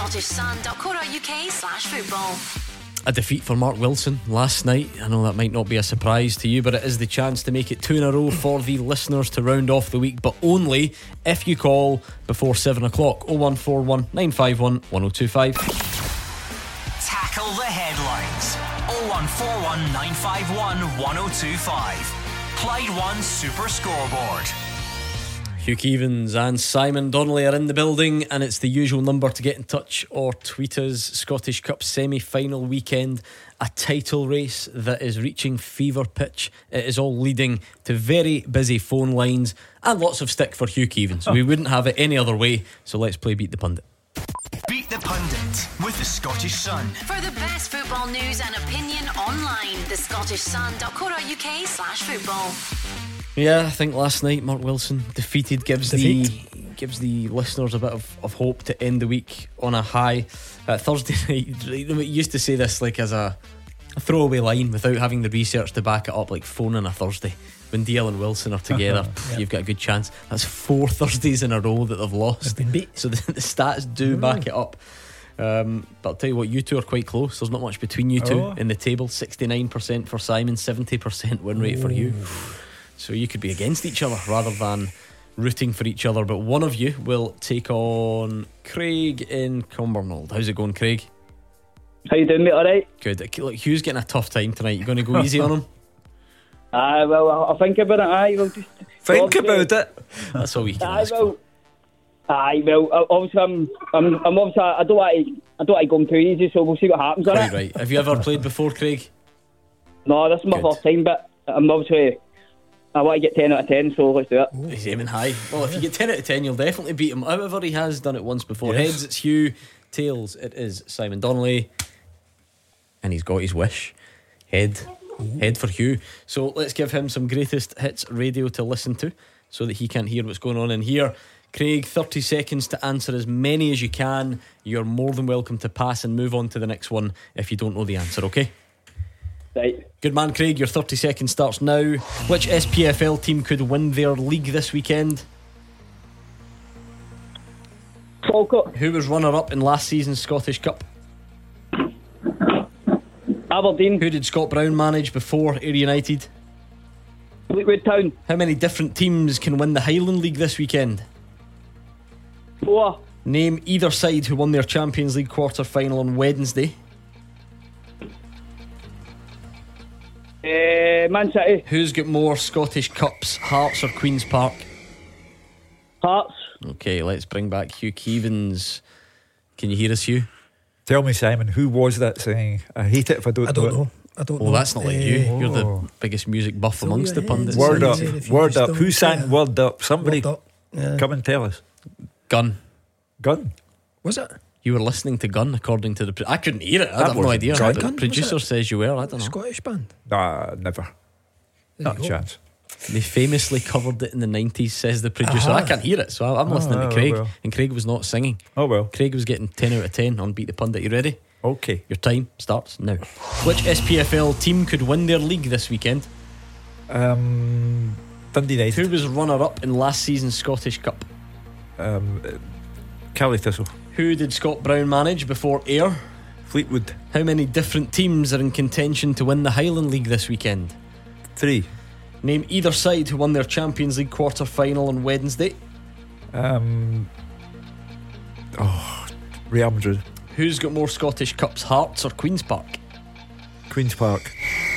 thescottishsun.co.uk/football. A defeat for Mark Wilson last night. I know that might not be a surprise to you, but it is the chance to make it 2 in a row for the listeners to round off the week, but only if you call before 7 o'clock. 0141 951 1025. Tackle the headlines. 0141 951 1025. Clyde One Super Scoreboard. Hugh Keevins and Simon Donnelly are in the building, and it's the usual number to get in touch or tweet us. Scottish Cup semi-final weekend, a title race that is reaching fever pitch. It is all leading to very busy phone lines and lots of stick for Hugh Keevins. We wouldn't have it any other way, so let's play Beat the Pundit. Beat the Pundit with the Scottish Sun. For the best football news and opinion online, thescottishsun.co.uk/football. Yeah, I think last night Mark Wilson defeated gives the listeners a bit of hope to end the week on a high. Thursday night, we used to say this like as a throwaway line without having the research to back it up, like phoning a Thursday. When DL and Wilson are together, you've got a good chance. That's 4 Thursdays in a row that they've lost. They've been beat. So the stats do back it up. But I'll tell you what, you two are quite close. There's not much between you two in the table. 69% for Simon, 70% win rate for you. So you could be against each other rather than rooting for each other. But one of you will take on Craig in Cumbernauld. How's it going, Craig? How you doing, mate? All right? Good. Look, Hugh's getting a tough time tonight. You going to go easy on him? Well, I'll think about it. We'll just think about it. That's all we can ask for. Obviously, I'm obviously I don't want to go too easy, so we'll see what happens. Quite right. Have you ever played before, Craig? No, this is my first time, but I'm obviously I want to get 10 out of 10, so let's do it. He's aiming high. Well, if you get 10 out of 10, you'll definitely beat him. However, he has done it once before. Yes. Heads, it's Hugh. Tails, it is Simon Donnelly. And he's got his wish. Head for Hugh. So let's give him some greatest hits radio to listen to so that he can't hear what's going on in here. Craig, 30 seconds to answer as many as you can. You're more than welcome to pass and move on to the next one if you don't know the answer, okay? Right. Good man, Craig. Your 30 seconds starts now. Which SPFL team could win their league this weekend? Falkirk. Who was runner-up in last season's Scottish Cup? Aberdeen. Who did Scott Brown manage before Ayr United? Fleetwood Town. How many different teams can win the Highland League this weekend? 4. Name either side who won their Champions League quarter-final on Wednesday. Man City. Who's got more Scottish Cups, Hearts or Queen's Park? Hearts. Okay, let's bring back Hugh Keevins. Can you hear us, Hugh? Tell me, Simon, who was that singing? I hate it if I don't know. I don't well, know. That's not like you. You're the biggest music buff amongst the pundits. Word up. Who sang Word Up? Somebody come and tell us. Gun. Was it? You were listening to Gun, according to the... I couldn't hear it. I have no idea. The producer says you were. I don't know. Scottish band? Nah, never. Not a chance. They famously covered it in the 90s, says the producer. I can't hear it, so I'm listening to Craig. And Craig was not singing. Oh well. Craig was getting 10 out of 10 on Beat the Pundit. You ready? Okay. Your time starts now. Which SPFL team could win their league this weekend? Dundee United. Who was runner-up in last season's Scottish Cup? Cali Thistle. Who did Scott Brown manage before Ayr? Fleetwood. How many different teams are in contention to win the Highland League this weekend? 3. Name either side who won their Champions League quarter-final on Wednesday. Real Madrid. Who's got more Scottish Cups, Hearts or Queen's Park? Queen's Park.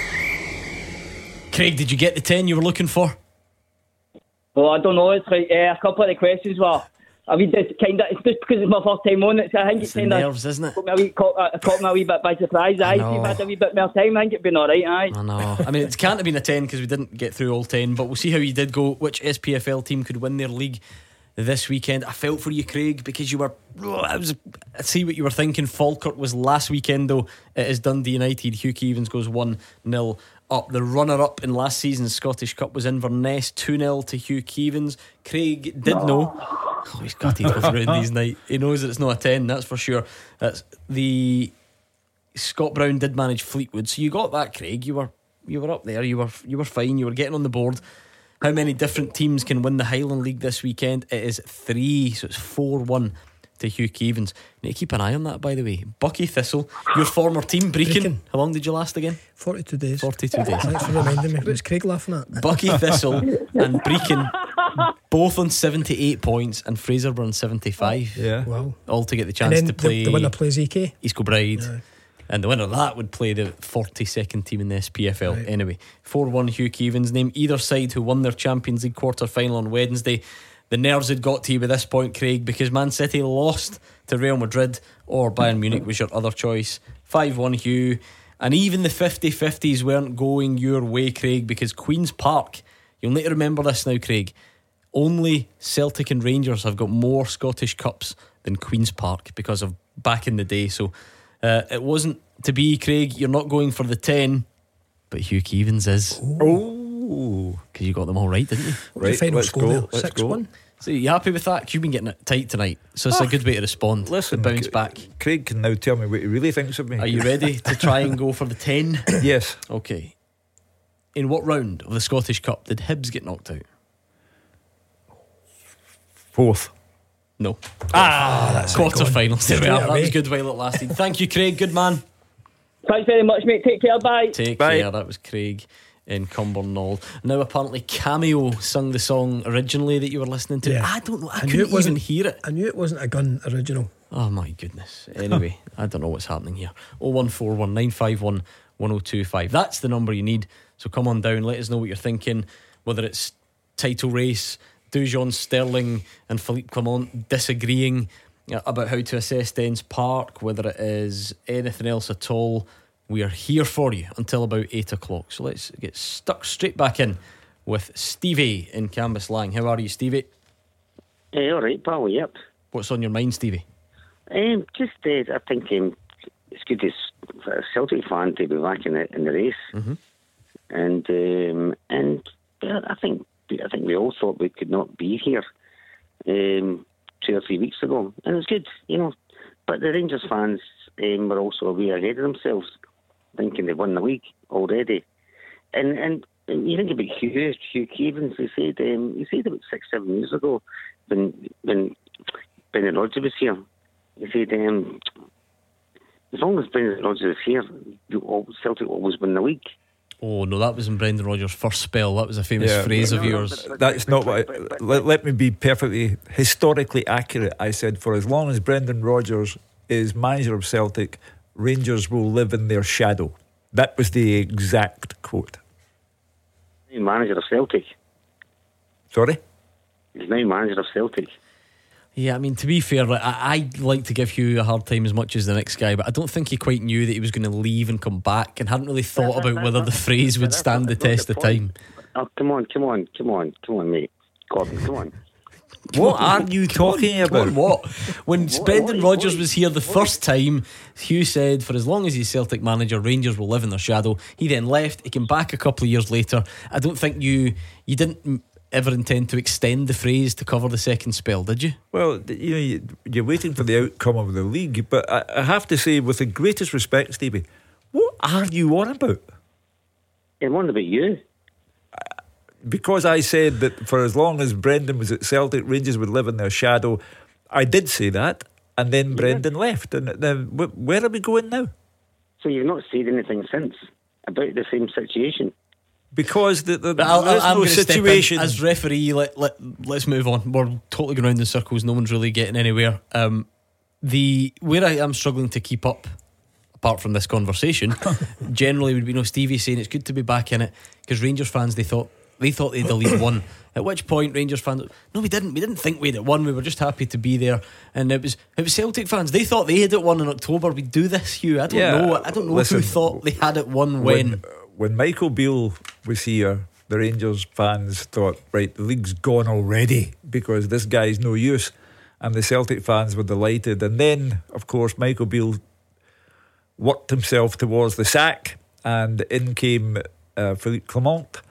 Craig, did you get the 10 you were looking for? Well, I don't know. It's like a couple of the questions were a wee bit kind of. It's just because it's my first time on it, so I think it's kind of nerves, isn't it? Caught me a wee bit by surprise. If I had a wee bit more time, I think it'd been alright. I know. I mean, it can't have been a 10 because we didn't get through all 10, but we'll see how you did go. Which SPFL team could win their league this weekend? I felt for you, Craig, because you were... I see what you were thinking. Falkirk was last weekend, though. It is Dundee United. Hugh Keevins goes 1-0 up. The runner-up in last season's Scottish Cup was Inverness, 2-0 to Hugh Keevins. Craig did know... Oh, he's got to go through these night. He knows that it's not a 10, that's for sure. That's the... Scott Brown did manage Fleetwood, so you got that, Craig. You were up there. You were fine. You were getting on the board. How many different teams can win the Highland League this weekend? It is 3, so it's 4-1 to Hugh Keevins. You need to keep an eye on that, by the way. Bucky Thistle, your former team, Brecon. How long did you last again? 42 days. 42 days. Thanks for reminding me. What's Craig laughing at? Bucky Thistle and Brecon both on 78 points, and Fraser were on 75. Yeah. Wow. All to get the chance to play. The winner plays EK. East Kilbride. And the winner of that would play the 42nd team in the SPFL. Right. Anyway, 4-1 Hugh Keevins. Name either side who won their Champions League quarter-final on Wednesday. The nerves had got to you by this point, Craig, because Man City lost to Real Madrid, or Bayern Munich was your other choice. 5-1 Hugh. And even the 50-50s weren't going your way, Craig, because Queen's Park, you'll need to remember this now, Craig, only Celtic and Rangers have got more Scottish Cups than Queen's Park because of back in the day. So it wasn't to be, Craig. You're not going for the 10, but Hugh Keevins is. Oh, because you got them all right, didn't you? Right, final let's score go. there? Let's 6-1. So you happy with that? You've been getting it tight tonight, so it's a good way to respond. Listen, bounce back. Craig can now tell me what he really thinks of me. Are you ready to try and go for the 10? Yes. Okay. In what round of the Scottish Cup did Hibs get knocked out? 4th. No. That's quarter-finals. There we are. That away. was good while it lasted. Thank you, Craig. Good man. Thanks very much, mate. Take care. Bye. Take Bye. care. That was Craig in Cumbernauld. Now apparently Cameo sung the song originally that you were listening to. Yeah. I don't know. I knew couldn't it wasn't- even hear it. I knew it wasn't a Gun original. Oh my goodness. Anyway, I don't know what's happening here. 01419511025. That's the number you need. So come on down, let us know what you're thinking, whether it's title race, Dujon, Sterling and Philippe Clement disagreeing about how to assess Dens Park, whether it is anything else at all. We are here for you until about 8 o'clock. So let's get stuck straight back in with Stevie in Cambuslang. How are you, Stevie? Alright, pal, yep. What's on your mind, Stevie? I think it's good for a Celtic fan to be back in the race. Mm-hmm. And I think we all thought we could not be here 2 or 3 weeks ago, and it's good, But the Rangers fans were also way ahead of themselves, thinking they won the league already. And you think about Hugh Keevins. He said about 6-7 years ago when Brendan Rodgers was here. He said as long as Brendan Rodgers is here, Celtic always win the league. Oh no, that was in Brendan Rodgers' first spell. That was a famous phrase of yours. That's not what let me be perfectly historically accurate. I said, for as long as Brendan Rodgers is manager of Celtic, Rangers will live in their shadow. That was the exact quote. He's manager of Celtic. Sorry? He's now manager of Celtic. Yeah, I mean, to be fair, I like to give Hugh a hard time as much as the next guy, but I don't think he quite knew that he was going to leave and come back, and hadn't really thought about whether the phrase would stand the test of time. Oh, come on, mate. Gordon, come on. What are you talking about? What? When Brendan Rodgers was here the first time, Hugh said, for as long as he's Celtic manager, Rangers will live in their shadow. He then left. He came back a couple of years later. I don't think you didn't ever intend to extend the phrase to cover the second spell, did you? Well, you're waiting for the outcome of the league, but I have to say, with the greatest respect, Stevie, what are you on about? I'm on about you. Because I said that for as long as Brendan was at Celtic, Rangers would live in their shadow. I did say that, and then Brendan left. And then where are we going now? So you've not said anything since about the same situation? Because there's no situation. As referee, let's move on. We're totally going around in circles. No one's really getting anywhere. Where I am struggling to keep up, apart from this conversation, generally would be Stevie saying it's good to be back in it, because Rangers fans, they thought they'd lead one. At which point Rangers fans, no, we didn't think we'd at one. We were just happy to be there. And it was Celtic fans, they thought they had it won in October. We do this, Hugh. I don't know listen, who thought they had it won when Michael Beale was here, the Rangers fans thought, right, the league's gone already because this guy's no use, and the Celtic fans were delighted. And then, of course, Michael Beale worked himself towards the sack, and in came Philippe Clement,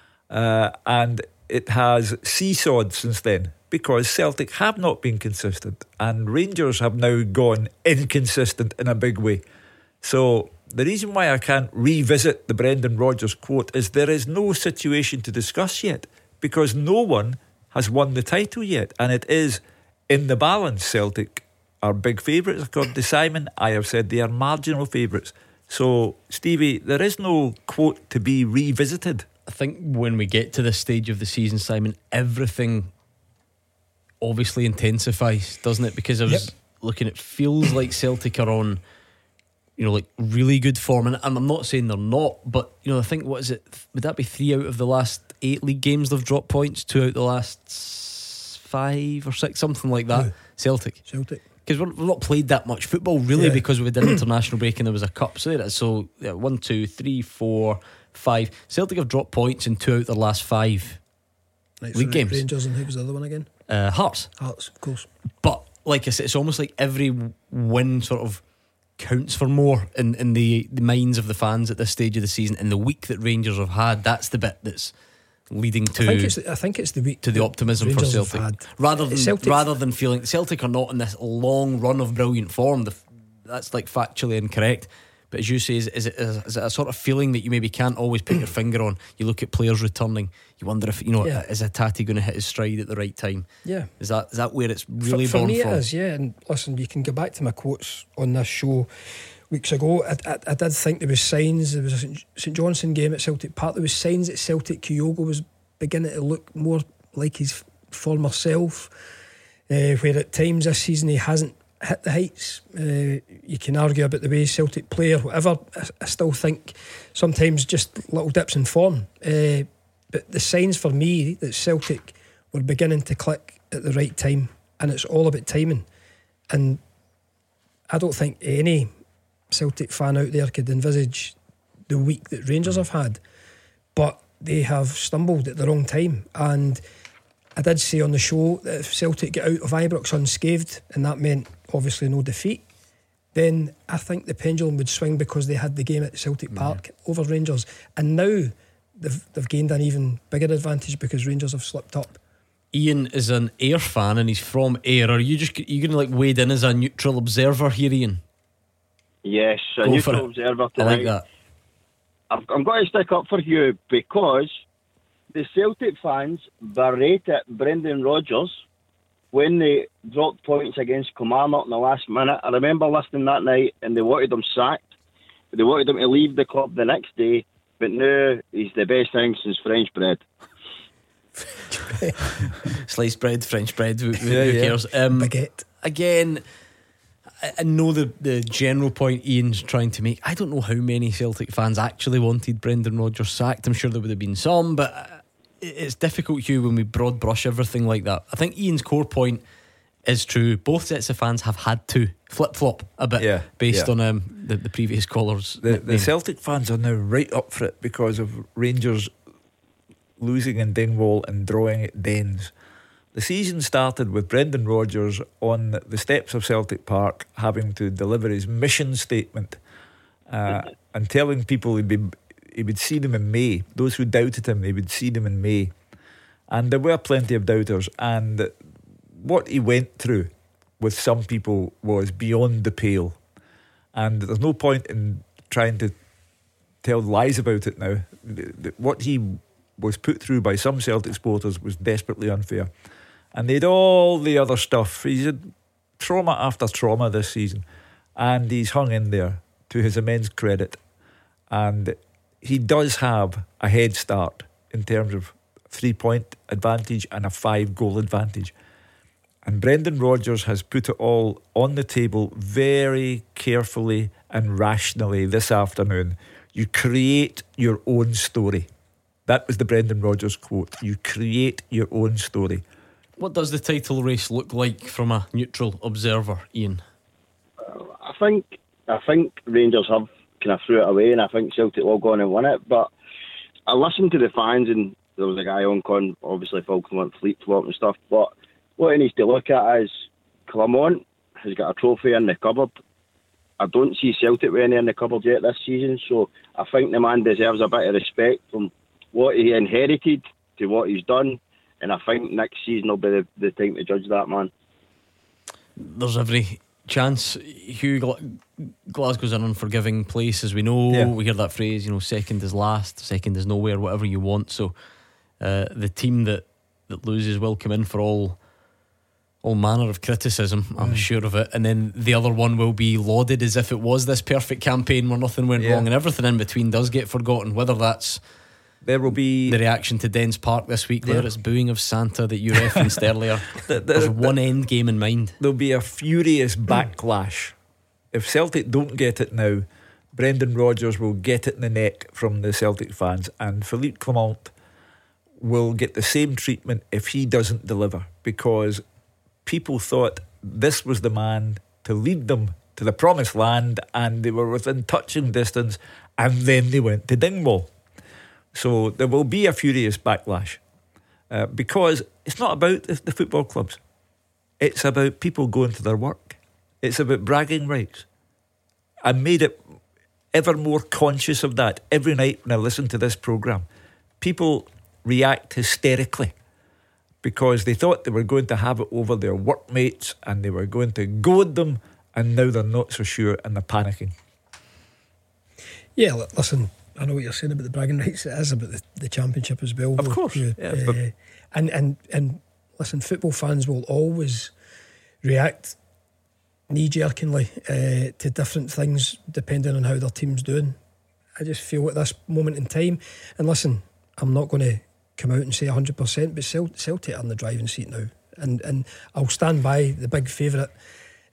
and it has seesawed since then, because Celtic have not been consistent and Rangers have now gone inconsistent in a big way. So the reason why I can't revisit the Brendan Rodgers quote is there is no situation to discuss yet, because no one has won the title yet, and it is in the balance. Celtic are big favourites according to Simon. I have said they are marginal favourites. So Stevie, there is no quote to be revisited. I think when we get to this stage of the season, Simon, everything obviously intensifies, doesn't it? Because I was looking, it feels like Celtic are on, like really good form, and I'm not saying they're not, but I think, what is it, would that be 3 out of the last 8 league games they've dropped points, 2 out of the last 5 or 6, something like that? Celtic because we've not played that much football really, because we had an international break and there was a cup, so 1, 2, 3, 4, 5. Celtic have dropped points in 2 out of the last 5 league games. Rangers, and who was the other one again? Hearts, of course. But like I said, it's almost like every win sort of counts for more in the minds of the fans at this stage of the season. And the week that Rangers have had, that's the bit that's leading to I think it's the week to the optimism Rangers for Celtic, rather than feeling Celtic are not in this long run of brilliant form. That's like factually incorrect. But as you say, is it a sort of feeling that you maybe can't always put your finger on? You look at players returning, you wonder if is a Tati going to hit his stride at the right time? Yeah, is that where it's really for born me? From? It is, yeah. And listen, you can go back to my quotes on this show weeks ago. I did think there was signs. There was a St Johnstone game at Celtic Park. There was signs that Celtic Kyogo was beginning to look more like his former self, where at times this season he hasn't hit the heights. You can argue about the way Celtic play or whatever. I still think sometimes just little dips in form. But the signs for me that Celtic were beginning to click at the right time, and it's all about timing. And I don't think any Celtic fan out there could envisage the week that Rangers have had, but they have stumbled at the wrong time. And I did say on the show that if Celtic get out of Ibrox unscathed, and that meant obviously no defeat, then I think the pendulum would swing, because they had the game at Celtic Park over Rangers, and now they've gained an even bigger advantage because Rangers have slipped up. Ian is an Ayr fan and he's from Ayr. Are you going to like wade in as a neutral observer here, Ian? Yes, a neutral observer tonight. I like that. I'm going to stick up for you because the Celtic fans berated Brendan Rodgers when they dropped points against Kilmarnock in the last minute. I remember listening that night, and they wanted him sacked. They wanted him to leave the club the next day, but now he's the best thing since French bread. Sliced bread, French bread, who cares? Baguette. Again, I know the general point Ian's trying to make. I don't know how many Celtic fans actually wanted Brendan Rodgers sacked. I'm sure there would have been some, but it's difficult, Hugh, when we broad brush everything like that. I think Ian's core point is true. Both sets of fans have had to flip-flop a bit based on the previous callers. The Celtic fans are now right up for it because of Rangers losing in Dingwall and drawing at Dens. The season started with Brendan Rodgers on the steps of Celtic Park having to deliver his mission statement and telling people he would see them in May. Those who doubted him, he would see them in May. And there were plenty of doubters, and what he went through with some people was beyond the pale. And there's no point in trying to tell lies about it now. What he was put through by some Celtic supporters was desperately unfair. And they had all the other stuff. He's had trauma after trauma this season, and he's hung in there to his immense credit. And he does have a head start in terms of 3-point advantage and a 5-goal advantage. And Brendan Rodgers has put it all on the table very carefully and rationally this afternoon. You create your own story. That was the Brendan Rodgers quote. You create your own story. What does the title race look like from a neutral observer, Ian? I think Rangers have kind of threw it away, and I think Celtic will go on and win it. But I listened to the fans, and there was a guy on con, obviously Falcon went flip-flop and stuff. But what he needs to look at is Clermont has got a trophy in the cupboard. I don't see Celtic with any in the cupboard yet this season, so I think the man deserves a bit of respect from what he inherited to what he's done, and I think next season will be the time to judge that man. There's every chance. Hugh, Glasgow's an unforgiving place, as we know. We hear that phrase, second is last, second is nowhere, whatever you want. So the team that loses will come in for all manner of criticism, I'm sure of it, and then the other one will be lauded as if it was this perfect campaign where nothing went wrong, and everything in between does get forgotten. Whether that's there will be the reaction to Dens Park this week, whether it's booing of Santa that you referenced earlier. There's one end game in mind. There'll be a furious backlash. If Celtic don't get it now, Brendan Rodgers will get it in the neck from the Celtic fans, and Philippe Clement will get the same treatment if he doesn't deliver, because people thought this was the man to lead them to the promised land, and they were within touching distance, and then they went to Dingwall. So there will be a furious backlash because it's not about the football clubs. It's about people going to their work. It's about bragging rights. I made it ever more conscious of that every night when I listen to this programme. People react hysterically because they thought they were going to have it over their workmates and they were going to goad them, and now they're not so sure and they're panicking. Yeah, listen, I know what you're saying about the bragging rights. It is about the championship as well. Of course. And listen, football fans will always react knee-jerkingly to different things depending on how their team's doing. I just feel at this moment in time, and listen, I'm not going to come out and say 100%, but Celtic are in the driving seat now, and I'll stand by the big favourite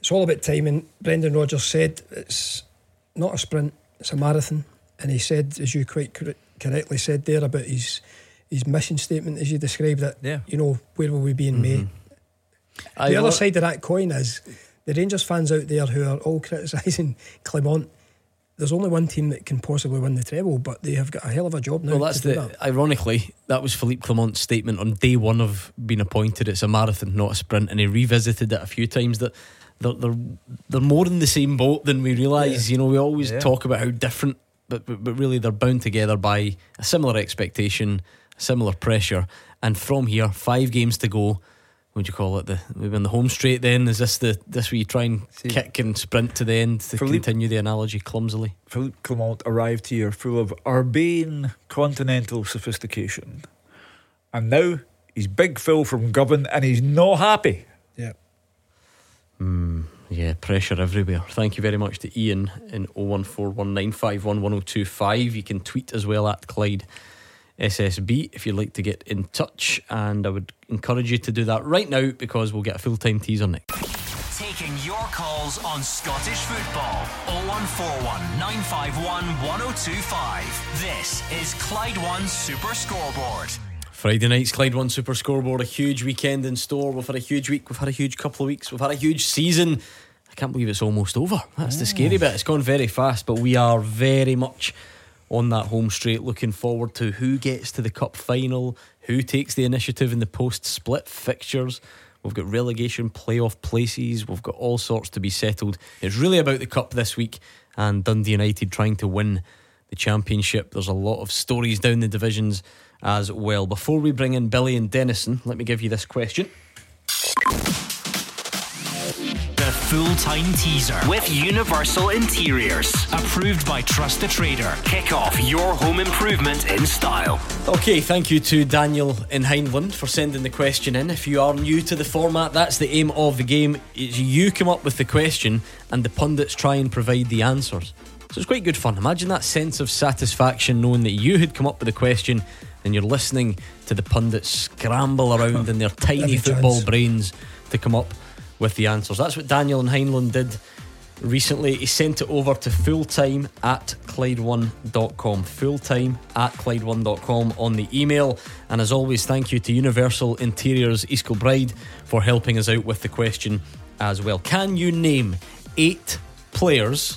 it's all about timing. Brendan Rodgers said it's not a sprint, it's a marathon. And he said, as you quite correctly said there, about his mission statement, as you described it. Yeah. You know, where will we be in May? The other side of that coin is the Rangers fans out there who are all criticising Clement. There's only one team that can possibly win the treble, but they have got a hell of a job now. Well, ironically, that was Philippe Clement's statement on day one of being appointed. It's a marathon, not a sprint, and he revisited it a few times. That they're more in the same boat than we realise. You know, we always talk about how different, but really they're bound together by a similar expectation, similar pressure. And from here, 5 games to go. What do you call it? We've been the home straight then? Is this where you try and kick and sprint to the end to continue the analogy clumsily? Philippe Clement arrived here full of urbane continental sophistication. And now he's Big Phil from Govan and he's not happy. Yeah. Yeah, pressure everywhere. Thank you very much to Ian in 01419511025. You can tweet as well at Clyde SSB if you'd like to get in touch, and I would encourage you to do that right now because we'll get a full-time teaser next. Taking your calls on Scottish football. 0141 951 1025. This is Clyde One Super Scoreboard. Friday night's Clyde One Super Scoreboard. A huge weekend in store. We've had a huge week, we've had a huge couple of weeks, we've had a huge season. I can't believe it's almost over. That's the scary bit. It's gone very fast, but we are very much on that home straight, looking forward to who gets to the cup final, who takes the initiative in the post-split fixtures. We've got relegation playoff places, we've got all sorts to be settled. It's really about the cup this week and Dundee United trying to win the championship. There's a lot of stories down the divisions as well. Before we bring in Billy and Denison, let me give you this question. The full-time teaser with Universal Interiors, approved by Trust the Trader. Kick off your home improvement in style. Okay, thank you to Daniel in Hindland for sending the question in. If you are new to the format, that's the aim of the game. Is you come up with the question and the pundits try and provide the answers. So it's quite good fun. Imagine that sense of satisfaction knowing that you had come up with the question and you're listening to the pundits scramble around in their tiny football brains to come up with the answers. That's what Daniel in Hindland did recently. He sent it over to fulltime@Clyde1.com. fulltime@Clyde1.com on the email. And as always, thank you to Universal Interiors East Kilbride for helping us out with the question as well. Can you name 8 players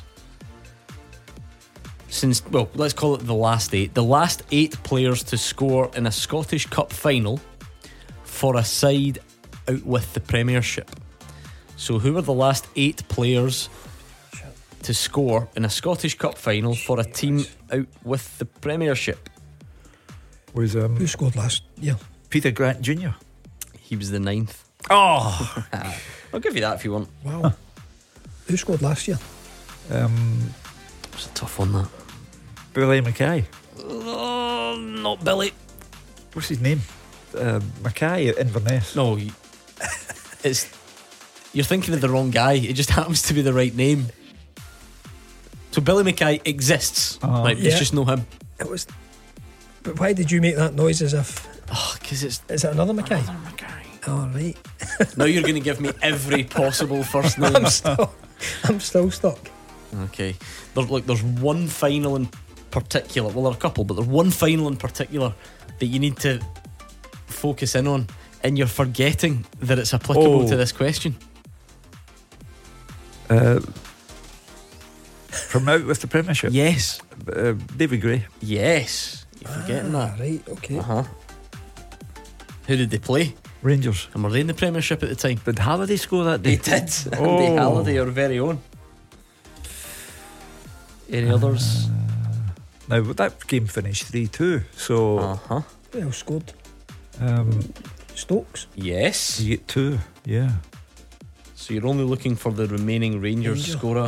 since, well, let's call it the last 8 players to score in a Scottish Cup final for a side out with the Premiership? So who were the last 8 players to score in a Scottish Cup final for a team out with the Premiership? Was who scored last year? Peter Grant Jr. He was the 9th. Oh, I'll give you that if you want. Wow. Who scored last year? It's a tough one, that. Billy Mackay. Oh, not Billy. What's his name? Mackay at Inverness. No, it's... You're thinking of the wrong guy. It just happens to be the right name. So Billy Mackay exists. Right, it's just know him. It was. But why did you make that noise as if? Oh, because it's... Is it another Mackay? Another Mackay. Oh, right. Now you're going to give me every possible first name. I'm still stuck. Okay. There's one final in particular. Well, there are a couple, but there's one final in particular that you need to focus in on, and you're forgetting that it's applicable to this question. From out with the Premiership? Yes. David Gray. Yes. You're forgetting that. Right, okay. Who did they play? Rangers. And were they in the Premiership at the time? Did Halliday score that day? He did. Andy Halliday, our very own. Any others? Now, that game finished 3-2, so... Who else scored? Stokes? Yes. You get 2, yeah. So you're only looking for the remaining Rangers scorer.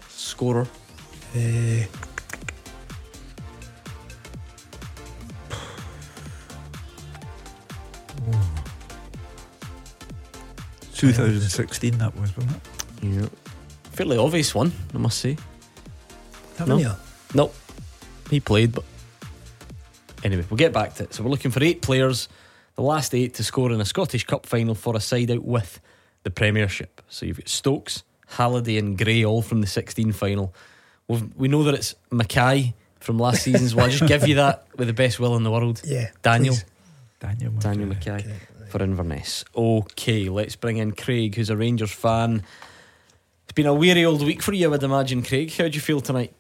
2016 that was, wasn't it? Yeah. Fairly obvious one, I must say. Tavernier? Nope. He played, but anyway, we'll get back to it. So we're looking for 8 players, the last 8 to score in a Scottish Cup final for a side out with the Premiership. So you've got Stokes, Halliday and Gray, all from the 16 final. We know that it's Mackay from last season's. Well, I just give you that with the best will in the world. Yeah, Daniel Mackay okay, for Inverness. Okay, let's bring in Craig, who's a Rangers fan. It's been a weary old week for you, I would imagine. Craig, how do you feel tonight?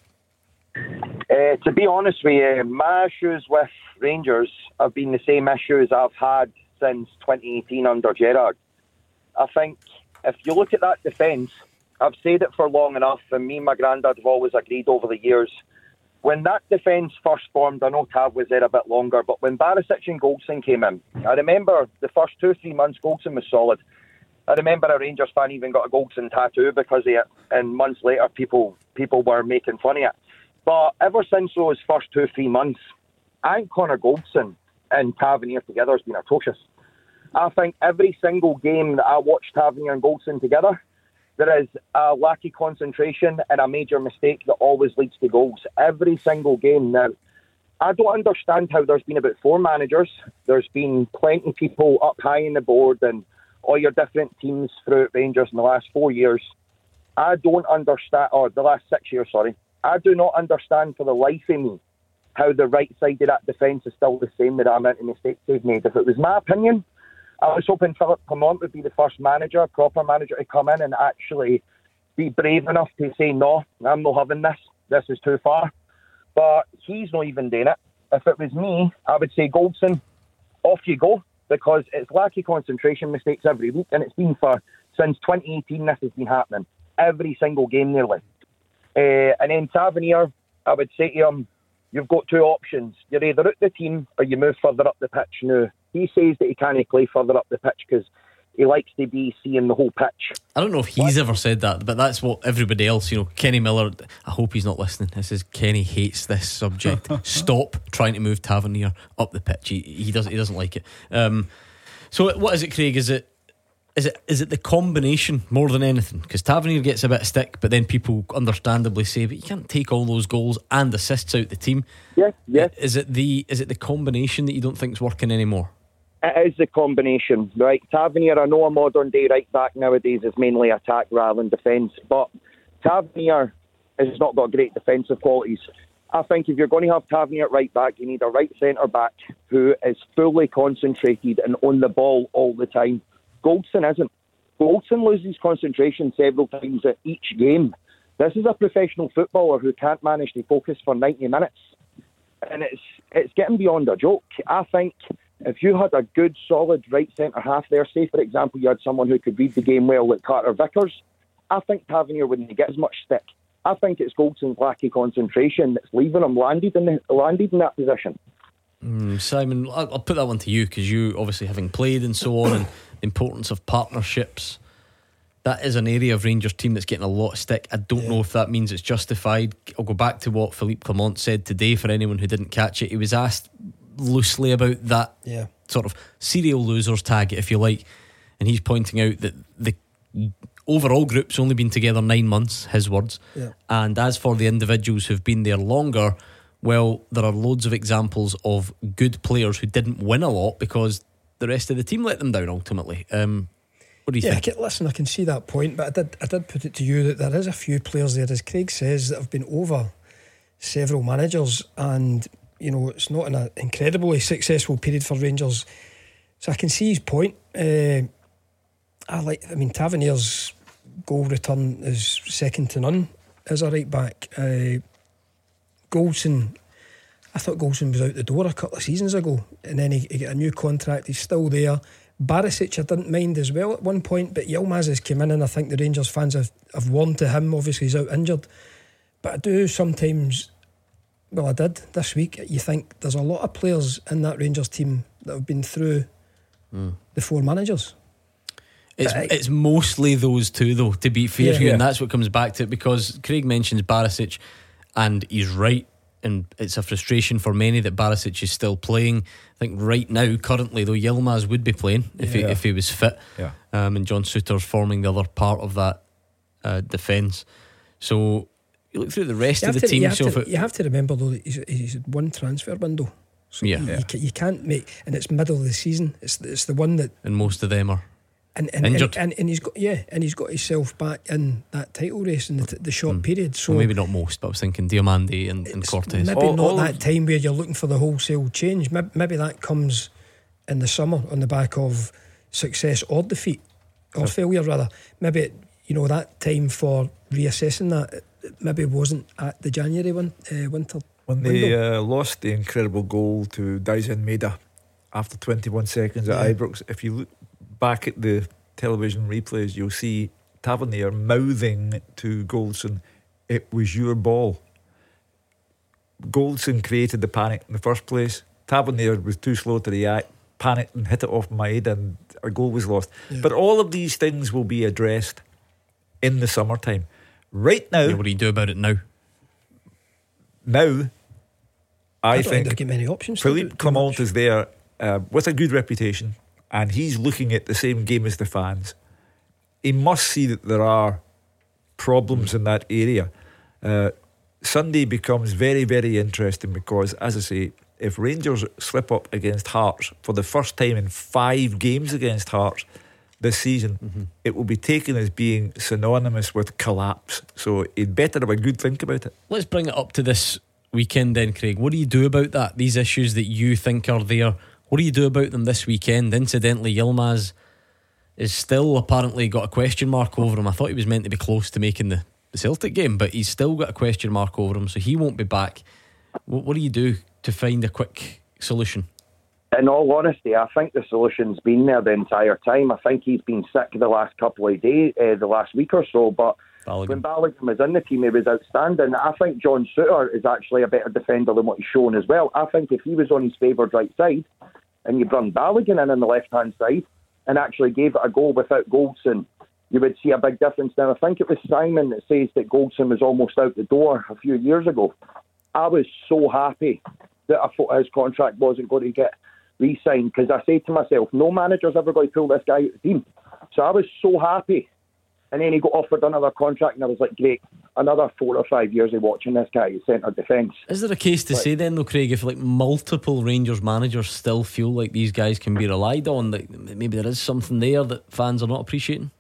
To be honest with you, my issues with Rangers have been the same issues I've had since 2018 under Gerrard. I think if you look at that defence, I've said it for long enough, and me and my granddad have always agreed over the years. When that defence first formed, I know Tav was there a bit longer, but when Barisic and Goldson came in, I remember the first 2-3 months Goldson was solid. I remember a Rangers fan even got a Goldson tattoo because of it, and months later people were making fun of it. But ever since those first 2-3 months, I think Connor Goldson and Tavernier together has been atrocious. I think every single game that I watched Tavernier and Goldson together, there is a lack of concentration and a major mistake that always leads to goals. Every single game. Now, I don't understand how there's been about 4 managers. There's been plenty of people up high in the board and all your different teams throughout Rangers in the last 4 years. I don't understand, or the last 6 years, sorry. I do not understand for the life of me how the right side of that defence is still the same with the amount of mistakes they've made. If it was my opinion, I was hoping Philip Clement would be the first manager, proper manager, to come in and actually be brave enough to say, no, I'm not having this. This is too far. But he's not even doing it. If it was me, I would say, Goldson, off you go, because it's lack of concentration mistakes every week, and it's been since 2018 this has been happening. Every single game nearly. And then Tavernier, I would say to him, you've got 2 options. You're either out the team or you move further up the pitch. Now, he says that he can't play further up the pitch because he likes to be seeing the whole pitch. I don't know if he's ever said that, but that's what everybody else, Kenny Miller, I hope he's not listening. This is Kenny hates this subject. Stop trying to move Tavernier up the pitch. He doesn't like it. So what is it, Craig? Is it the combination more than anything? Because Tavernier gets a bit of stick, but then people understandably say, but you can't take all those goals and assists out the team. Yeah. Is it the combination that you don't think's working anymore? It is the combination, right? Tavernier, I know a modern day right back nowadays is mainly attack rather than defence, but Tavernier has not got great defensive qualities. I think if you're going to have Tavernier at right back, you need a right centre back who is fully concentrated and on the ball all the time. Goldson isn't. Goldson loses concentration several times at each game. This is a professional footballer who can't manage to focus for 90 minutes. And it's getting beyond a joke. I think if you had a good, solid right centre-half there, say, for example, you had someone who could read the game well like Carter Vickers, I think Tavernier wouldn't get as much stick. I think it's Goldson's lack of concentration that's leaving him landed in that position. Simon, I'll put that one to you, because you obviously having played and so on, and the importance of partnerships, that is an area of Rangers team that's getting a lot of stick. I don't know if that means it's justified. I'll go back to what Philippe Clement said today for anyone who didn't catch it. He was asked loosely about that sort of serial losers tag, if you like, and he's pointing out that the overall group's only been together 9 months, his words, and as for the individuals who've been there longer, well, there are loads of examples of good players who didn't win a lot because the rest of the team let them down ultimately. What do you think? Listen, I can see that point, but I did put it to you that there is a few players there, as Craig says, that have been over several managers, and it's not an incredibly successful period for Rangers. So I can see his point. Tavernier's goal return is second to none as a right back. Goldson, I thought Goldson was out the door a couple of seasons ago, and then he got a new contract. He's still there. Barisic I didn't mind as well at one point, but Yilmaz has come in, and I think the Rangers fans have warned to him. Obviously he's out injured, but I do sometimes, well I did this week, you think there's a lot of players in that Rangers team that have been through the 4 managers. It's mostly those 2 though, to be fair to you, and that's what comes back to it, because Craig mentions Barisic, and he's right, and it's a frustration for many that Barisic is still playing. I think right now, currently though, Yilmaz would be playing if he was fit, and John Souttar's forming the other part of that defence. So you look through the rest of the team. You have to remember though that he's had one transfer window, so you can't make, and it's middle of the season. It's the one that, and most of them are injured. And he's got himself back in that title race in the short period. So well, maybe not most, but I was thinking Diomande and Cortez. Maybe not that time where you're looking for the wholesale change. Maybe that comes in the summer on the back of success or defeat or failure rather. Maybe that time for reassessing that maybe wasn't at the January winter. When they lost the incredible goal to Daisen Maeda after 21 seconds at Ibrox, if you look back at the television replays, you'll see Tavernier mouthing to Goldson, "It was your ball." Goldson created the panic in the first place. Tavernier was too slow to react, panicked and hit it off Maeda, and a goal was lost. But all of these things will be addressed in the summertime. Right now, what do you do about it now? Now, I think there are many options. Philippe Clement is there with a good reputation, and he's looking at the same game as the fans. He must see that there are problems in that area. Sunday becomes very, very interesting because, as I say, if Rangers slip up against Hearts for the first time in 5 games against Hearts this season, it will be taken as being synonymous with collapse. So he'd better have a good think about it. Let's bring it up to this weekend then, Craig. What do you do about that? These issues that you think are there, what do you do about them this weekend? Incidentally, Yilmaz is still apparently got a question mark over him. I thought he was meant to be close to making the Celtic game, but he's still got a question mark over him, so he won't be back. What do you do to find a quick solution? In all honesty, I think the solution's been there the entire time. I think he's been sick the last couple of days, the last week or so, but when Balogun was in the team, he was outstanding. I think John Souttar is actually a better defender than what he's shown as well. I think if he was on his favoured right side and you brought Balogun in on the left-hand side and actually gave it a go without Goldson, you would see a big difference. Now, I think it was Simon that says that Goldson was almost out the door a few years ago. I was so happy that I thought his contract wasn't going to get re-signed, because I said to myself, no manager's ever going to pull this guy out of the team. So I was so happy. And then he got offered another contract and I was like, great, another 4 or 5 years of watching this guy at centre defence. Is there a case to say then though, Craig, if like multiple Rangers managers still feel like these guys can be relied on, that maybe there is something there that fans are not appreciating?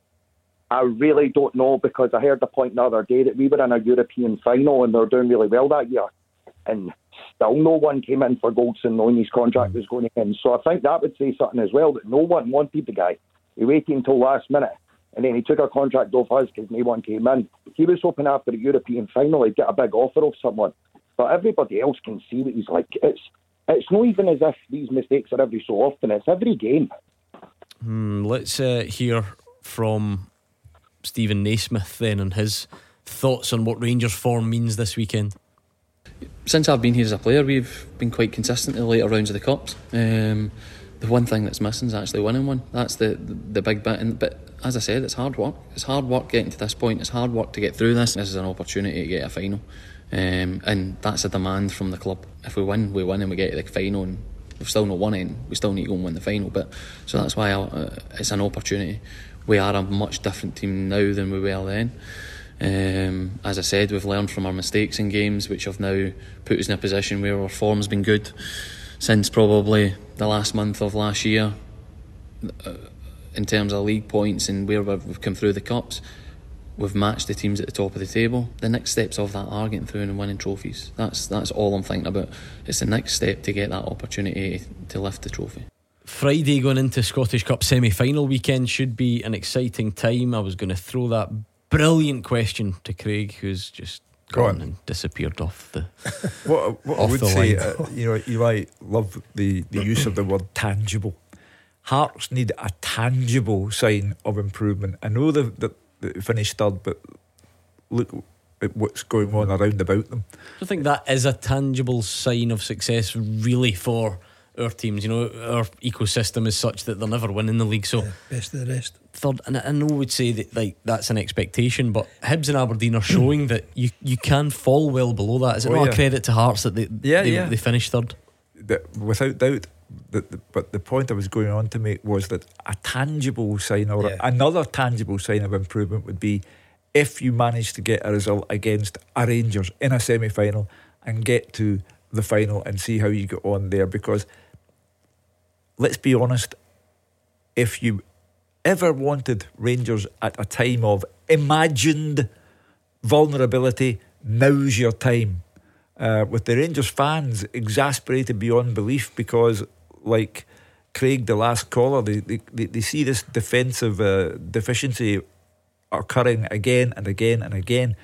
I really don't know, because I heard the point the other day that we were in a European final and they were doing really well that year, and still no one came in for Goldson knowing his contract was going to end. So I think that would say something as well, that no one wanted the guy. He waited until last minute and then he took a contract off us because no one came in. He was hoping after the European final he'd get a big offer of someone, but everybody else can see that he's like, it's not even as if these mistakes are every so often, it's every game. Let's hear from Stephen Naismith then and his thoughts on what Rangers form means this weekend. Since I've been here as a player, we've been quite consistent in the later rounds of the Cups. The one thing that's missing is actually winning one. That's the big bit. But as I said, it's hard work. It's hard work getting to this point. It's hard work to get through this. This is an opportunity to get a final, and that's a demand from the club. If we win, and we get to the final, and we've still not won it, we still need to go and win the final. But so that's why it's an opportunity. We are a much different team now than we were then. As I said, we've learned from our mistakes in games, which have now put us in a position where our form's been good since probably the last month of last year, in terms of league points and where we've come through the cups. We've matched the teams at the top of the table. The next steps of that are getting through and winning trophies. That's all I'm thinking about. It's the next step to get that opportunity to lift the trophy. Friday going into Scottish Cup semi-final weekend should be an exciting time. I was going to throw that brilliant question to Craig, who's just gone and disappeared off the what I would say, you might love the use of the word tangible. Hearts need a tangible sign of improvement. I know that they finished third, but look at what's going on around about them. I think that is a tangible sign of success really for our teams. You know, our ecosystem is such that they're never winning the league, so best of the rest. Third, and I know we'd say that like that's an expectation, but Hibs and Aberdeen are showing that you can fall well below that. Is it not a credit to Hearts that they finished third? Without doubt. But the point I was going on to make was that a tangible sign, or another tangible sign of improvement, would be if you manage to get a result against a Rangers in a semi-final and get to the final and see how you get on there. Because let's be honest, if you ever wanted Rangers at a time of imagined vulnerability, now's your time. With the Rangers fans exasperated beyond belief because, like Craig, the last caller, they see this defensive deficiency occurring again and again and again.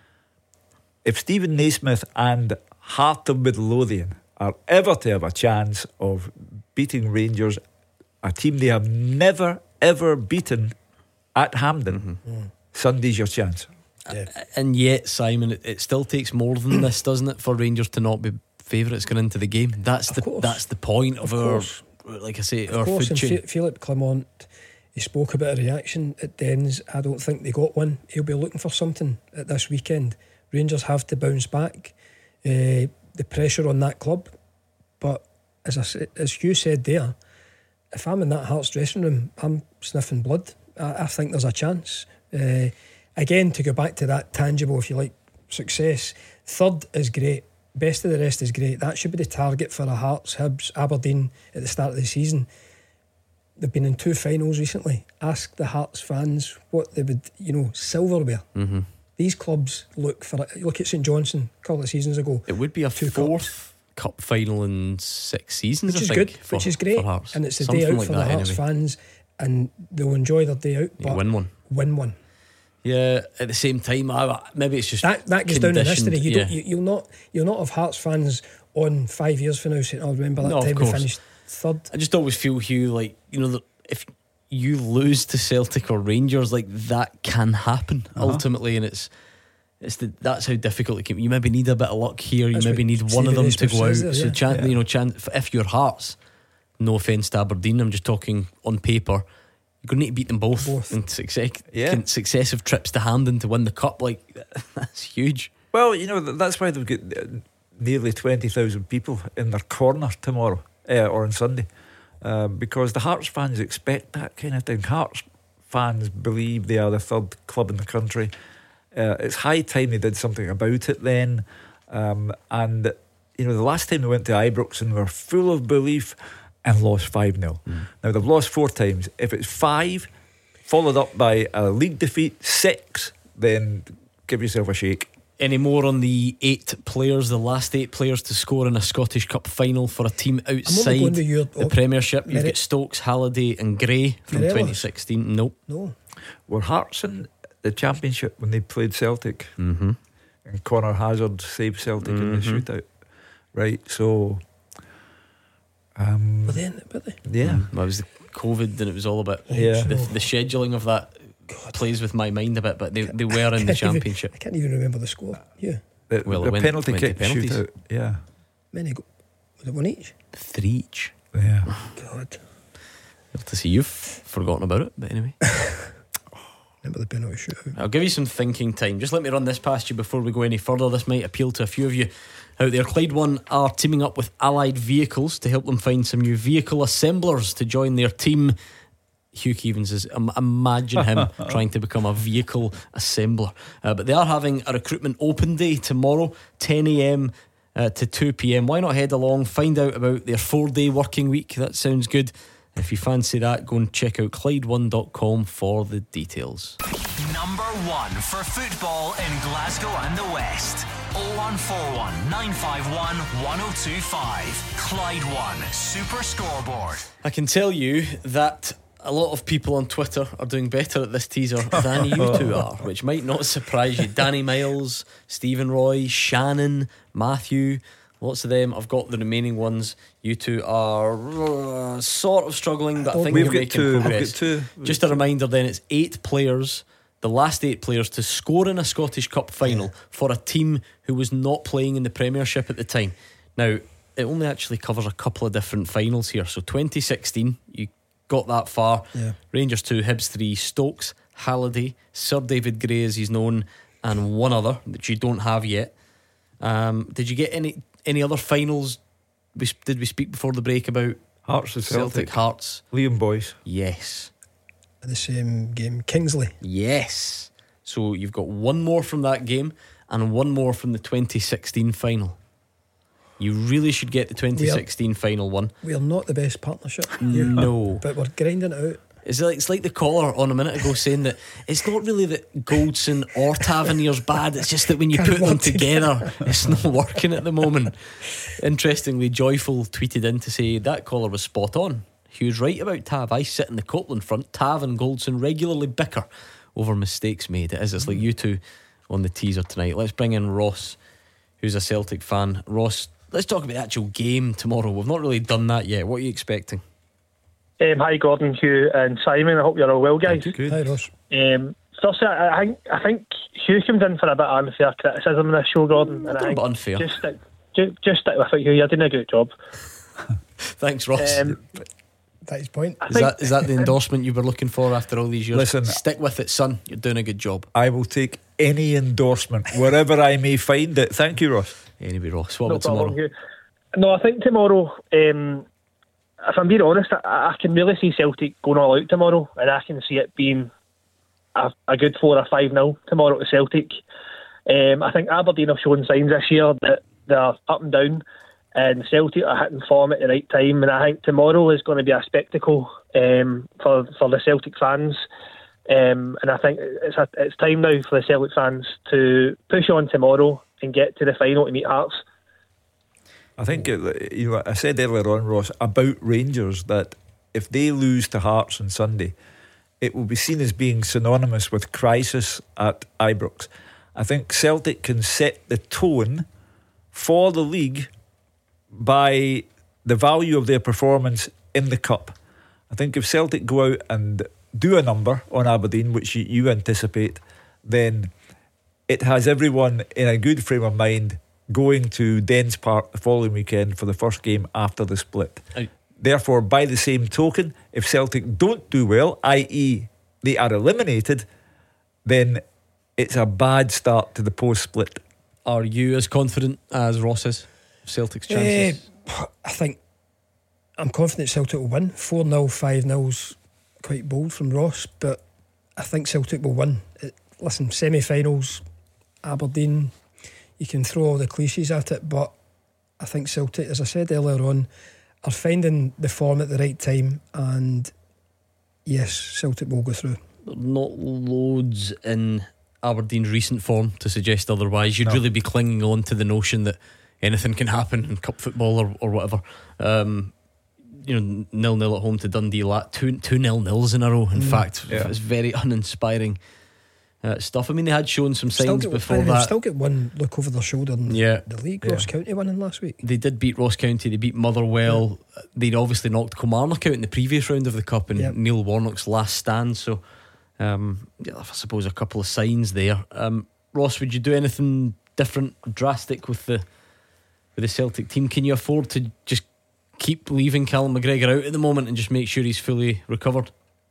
If Stephen Naismith and Heart of Midlothian are ever to have a chance of beating Rangers, a team they have never ever beaten at Hampden, Sunday's your chance. And yet, Simon, it still takes more than this, doesn't it, for Rangers to not be favourites going into the game? That's the point of our, like I say, our food chain. Philippe Clement, he spoke about a reaction at Dens. I don't think they got one. He'll be looking for something at this weekend. Rangers have to bounce back. The pressure on that club, but as Hugh said there, if I'm in that Hearts dressing room, I'm sniffing blood. I think there's a chance. Again, to go back to that tangible, if you like, success, third is great, best of the rest is great. That should be the target for a Hearts, Hibs, Aberdeen at the start of the season. They've been in 2 finals recently. Ask the Hearts fans what they would, silverware. These clubs look at St Johnstone a couple of seasons ago. It would be a 4th cup final in 6 seasons, which is good, which is great. And it's the day out for the Hearts fans, and they'll enjoy their day out. But win one. Yeah, at the same time, maybe it's just that goes down in history. You'll not have Hearts fans on 5 years from now saying, "Oh, remember that time we finished third." I just always feel, Hugh, like if you lose to Celtic or Rangers, like that can happen ultimately, and that's how difficult it can be. You maybe need a bit of luck here. You maybe need one of them to go out. If your Hearts, no offence to Aberdeen, I'm just talking on paper, you're going to need to beat them both. In successive trips to Hampden to win the cup. Like, that's huge. Well, that's why they've got nearly 20,000 people in their corner tomorrow or on Sunday, because the Hearts fans expect that kind of thing. Hearts fans believe they are the third club in the country. It's high time they did something about it then. And the last time they went to Ibrox and were full of belief and lost 5-0. Now they've lost 4 times. If it's 5 followed up by a league defeat, 6, then give yourself a shake. Any more on the the last 8 players to score in a Scottish Cup final for a team outside the Premiership? You've got Stokes, Halliday and Gray from 2016. No. Were Hearts in the Championship when they played Celtic? And Connor Hazard saved Celtic in the shootout. Right, so were they in it? Yeah. That was the COVID, and it was all about the scheduling of that. Plays with my mind a bit, but they were in the Championship. I can't even remember the score. Yeah. The penalty kick shootout. Yeah. Many was it 1 each? 3 each. Yeah. God. Well, to see you've forgotten about it, but anyway. Remember the penalty shootout. I'll give you some thinking time. Just let me run this past you before we go any further. This might appeal to a few of you out there. Clyde One are teaming up with Allied Vehicles to help them find some new vehicle assemblers to join their team. Hugh Keevins is, imagine him trying to become a vehicle assembler. But they are having a recruitment open day tomorrow, 10 a.m. To 2 p.m. Why not head along, find out about their 4-day working week? That sounds good. If you fancy that, go and check out Clyde1.com for the details. Number 1 for football in Glasgow and the West. 0141 951 1025. Clyde One Super Scoreboard. I can tell you that a lot of people on Twitter are doing better at this teaser than you two are, which might not surprise you. Danny Miles, Stephen Roy, Shannon, Matthew, lots of them. I've got the remaining ones. You two are sort of struggling, but I think you're making progress. Just a reminder then, it's 8 players, the last 8 players to score in a Scottish Cup final for a team who was not playing in the Premiership at the time. Now, it only actually covers a couple of different finals here. So 2016, you got that far. Rangers 2, Hibs 3, Stokes, Halliday, Sir David Gray as he's known, and one other that you don't have yet. Did you get any other finals? Did we speak before the break about Hearts and Celtic? Hearts, Liam Boyce. Yes. The same game, Kingsley. Yes. So you've got one more from that game and one more from the 2016 final. You really should get the 2016 final one. We are not the best partnership. No. But we're grinding it out. It's like the caller on a minute ago saying that it's not really that Goldson or Tavernier's bad, it's just that when you put them together it's not working at the moment. Interestingly, Joyful tweeted in to say that caller was spot on. He was right about Tav. I sit in the Copeland front. Tav and Goldson regularly bicker over mistakes made. It's like you two on the teaser tonight. Let's bring in Ross, who's a Celtic fan. Ross, let's talk about the actual game tomorrow. We've not really done that yet. What are you expecting? Hi Gordon, Hugh and Simon. I hope you're all well, guys. Good. Hi Ross. Firstly, I think Hugh comes in for a bit of unfair criticism in this show, Gordon. And I think unfair. Just stick with it, Hugh. You're doing a good job. Thanks, Ross. That's his point. Is that the endorsement you were looking for after all these years? Listen, stick with it, son. You're doing a good job. I will take any endorsement wherever I may find it. Thank you, Ross. Anyway, Ross, what No about tomorrow? problem, Hugh. No, I think tomorrow, if I'm being honest, I can really see Celtic going all out tomorrow, and I can see it being a good 4 or 5-0 tomorrow to Celtic. I think Aberdeen have shown signs this year that they're up and down, and Celtic are hitting form at the right time, and I think tomorrow is going to be a spectacle for the Celtic fans. And I think it's time now for the Celtic fans to push on tomorrow and get to the final to meet Hearts. I think I said earlier on, Ross, about Rangers, that if they lose to Hearts on Sunday, it will be seen as being synonymous with crisis at Ibrox. I think Celtic can set the tone for the league by the value of their performance in the Cup. I think if Celtic go out and do a number on Aberdeen, which you anticipate, then it has everyone in a good frame of mind going to Dens Park the following weekend for the first game after the split. Therefore, by the same token, if Celtic don't do well, i.e. they are eliminated, then it's a bad start to the post-split. Are you as confident as Ross is of Celtic's chances? I think I'm confident Celtic will win. 4-0, 5-0's quite bold from Ross, but I think Celtic will win. Listen, semi-finals, Aberdeen, you can throw all the cliches at it, but I think Celtic, as I said earlier on, are finding the form at the right time, and yes, Celtic will go through. Not loads in Aberdeen's recent form to suggest otherwise. You'd really be clinging on to the notion that anything can happen in cup football or whatever. 0-0 at home to Dundee, two 0-0s in a row. In fact, it's very uninspiring stuff. I mean, they had shown some signs before that. Still get one look over their shoulder in the league. Ross County winning last week. They did beat Ross County, they beat Motherwell. They'd obviously knocked Kilmarnock out in the previous round of the Cup in Neil Warnock's last stand. So I suppose a couple of signs there. Ross, would you do anything different, drastic with the Celtic team? Can you afford to just keep leaving Callum McGregor out at the moment and just make sure he's fully recovered?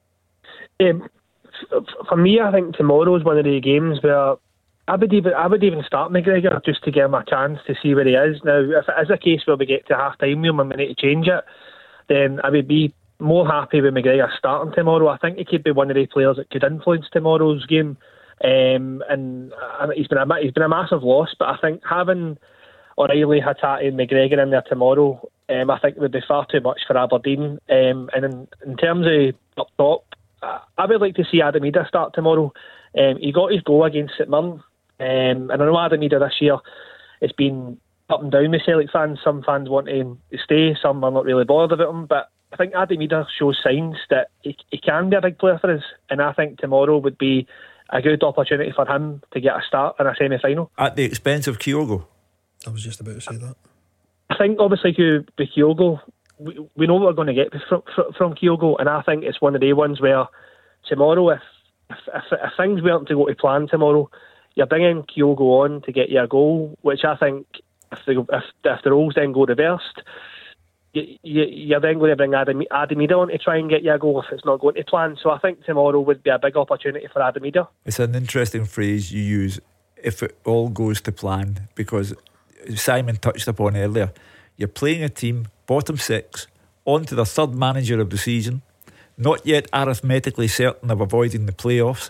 For me, I think tomorrow is one of the games where I would even start McGregor just to give him a chance to see where he is. Now, if it is a case where we get to half time and we need to change it, then I would be more happy with McGregor starting tomorrow. I think he could be one of the players that could influence tomorrow's game. And he's been a massive loss, but I think having O'Reilly, Hatate and McGregor in there tomorrow, I think it would be far too much for Aberdeen. And in terms of up top, I would like to see Adam Idah start tomorrow. He got his goal against St Mirren, and I know Adam Idah this year it's been up and down with Celtic fans. Some fans want him to stay, some are not really bothered about him, but I think Adam Idah shows signs that he can be a big player for us, and I think tomorrow would be a good opportunity for him to get a start in a semi-final. At the expense of Kyogo? I was just about to say that. I think obviously with Kyogo, we know what we're going to get from Kyogo, and I think it's one of the ones where tomorrow, if things weren't to go to plan tomorrow, you're bringing Kyogo on to get you a goal, which I think if the roles then go reversed, you're then going to bring Adam Idah on to try and get you a goal if it's not going to plan. So I think tomorrow would be a big opportunity for Adam Idah. It's an interesting phrase you use, if it all goes to plan, because Simon touched upon earlier, you're playing a team bottom six, on to the third manager of the season, not yet arithmetically certain of avoiding the playoffs.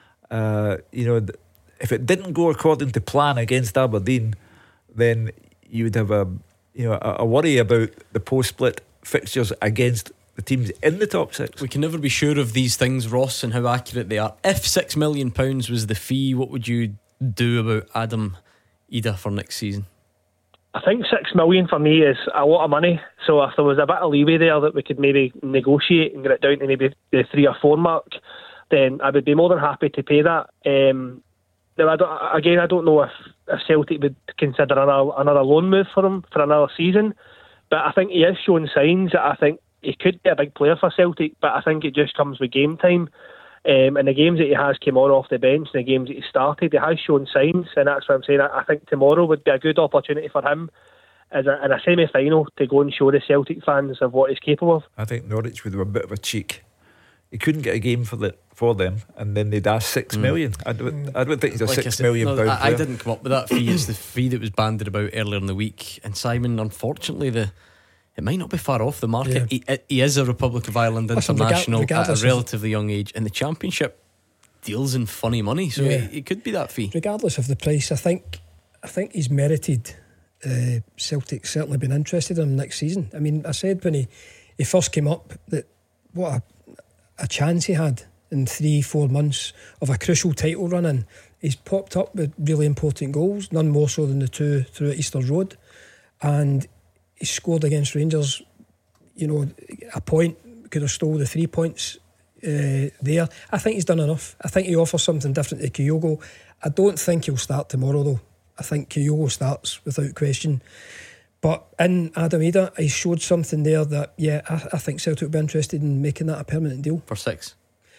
If it didn't go according to plan against Aberdeen, then you would have a worry about the post-split fixtures against the teams in the top 6. We can never be sure of these things, Ross, and how accurate they are. If £6 million was the fee, what would you do about Adam Idah for next season? I think 6 million for me is a lot of money. So if there was a bit of leeway there that we could maybe negotiate and get it down to maybe the 3 or 4 mark, then I would be more than happy to pay that. Now, I don't know if Celtic would consider another loan move for him for another season, but I think he is showing signs that I think he could be a big player for Celtic, but I think it just comes with game time. And the games that he has came on off the bench, and the games that he started, he has shown signs, and that's what I'm saying. I think tomorrow would be a good opportunity for him in a semi-final to go and show the Celtic fans of what he's capable of. I think Norwich would have a bit of a cheek. He couldn't get a game for them, and then they'd ask 6 million. I don't think he's a £6 million no, player. I didn't come up with that fee. It's the fee that was banded about earlier in the week. And Simon, unfortunately, it might not be far off the market. Yeah. He is a Republic of Ireland international at a relatively young age, and the Championship deals in funny money, so it could be that fee. Regardless of the price, I think he's merited. Celtic certainly been interested in him next season. I mean, I said when he first came up that what a chance he had in 3-4 months of a crucial title run, and he's popped up with really important goals, none more so than the 2 through at Easter Road, and he scored against Rangers. You know, a point could have stole the 3 points there. I think he's done enough. I think he offers something different to Kyogo. I don't think he'll start tomorrow though. I think Kyogo starts without question. But in Adam Idah, he showed something there that, I think Celtic will be interested in making that a permanent deal. For 6.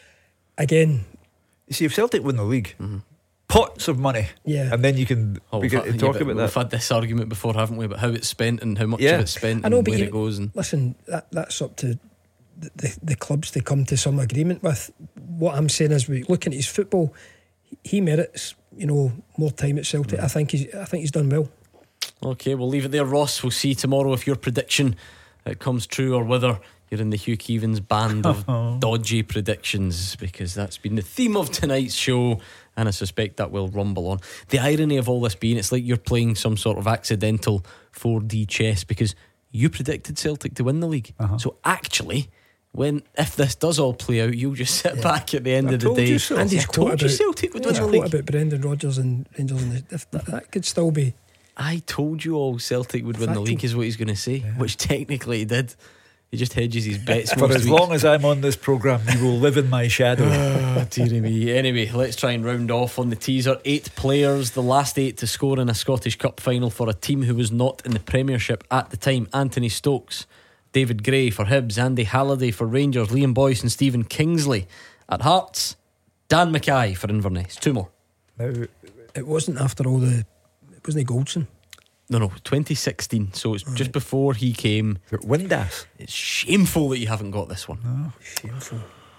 Again, you see, if Celtic win the league, pots of money, and then you can begin to talk about that. We've had this argument before, haven't we, about how it's spent and how much of it's spent and where it goes. And listen, that's up to the clubs to come to some agreement with. What I'm saying is, we looking at his football, he merits, more time at Celtic. I think he's done well. Okay, we'll leave it there, Ross. We'll see tomorrow if your prediction comes true, or whether you're in the Hugh Keevins band of dodgy predictions, because that's been the theme of tonight's show, and I suspect that will rumble on. The irony of all this being, it's like you're playing some sort of accidental 4D chess, because you predicted Celtic to win the league. So actually, if this does all play out, you'll just sit back at the end of the day. And he's told you Celtic would win the league. About Brendan Rodgers and Rangers, if that could still be. I told you all Celtic would win the league, is what he's going to say, which technically he did. He just hedges his bets. For as long as I'm on this programme, you will live in my shadow. Dear me. Anyway, let's try and round off on the teaser. 8 players, the last 8 to score in a Scottish Cup final for a team who was not in the Premiership at the time. Anthony Stokes, David Gray for Hibs, Andy Halliday for Rangers, Liam Boyce and Stephen Kingsley at Hearts, Dan Mackay for Inverness. 2 more. Now, it wasn't after all it wasn't Goldson. No, 2016. So it's just before he came. Windass. It's shameful that you haven't got this one. Oh, shameful.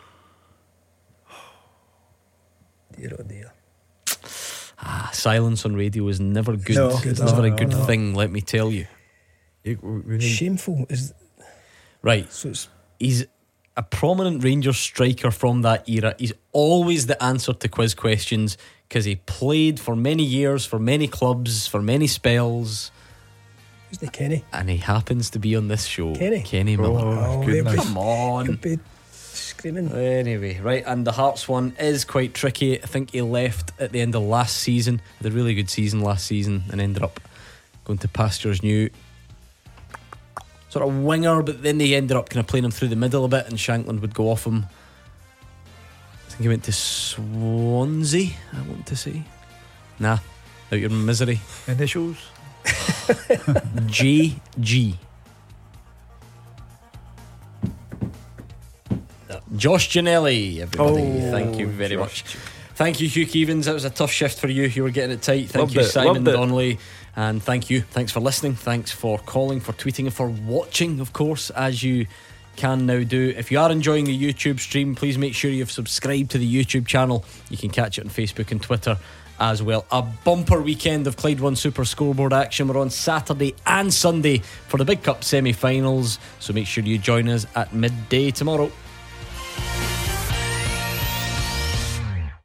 Dear oh dear. Silence on radio is never good. No, it's never a good thing, let me tell you. Shameful is right. So he's a prominent Rangers striker from that era. He's always the answer to quiz questions, because he played for many years, for many clubs, for many spells. Who's the Kenny? And he happens to be on this show. Kenny Miller. Come on. Could be screaming. Anyway, right, and the Hearts one is quite tricky. I think he left at the end of last season. Had a really good season last season and ended up going to pastures new. Sort of winger, but then they ended up kind of playing him through the middle a bit, and Shankland would go off him. I think he went to Swansea, I want to say. Nah, out your misery. Initials? JG. Josh Ginnelly, everybody. Thank you very much. Thank you, Hugh Keevins. That was a tough shift for you. You were getting it tight. Thank you, Simon Donnelly. And thank you. Thanks for listening. Thanks for calling, for tweeting, and for watching, of course, as you can now do. If you are enjoying the YouTube stream, please make sure you've subscribed to the YouTube channel. You can catch it on Facebook and Twitter as well. A bumper weekend of Clyde One Super Scoreboard action. We're on Saturday and Sunday for the Big Cup semi-finals, so make sure you join us at midday tomorrow.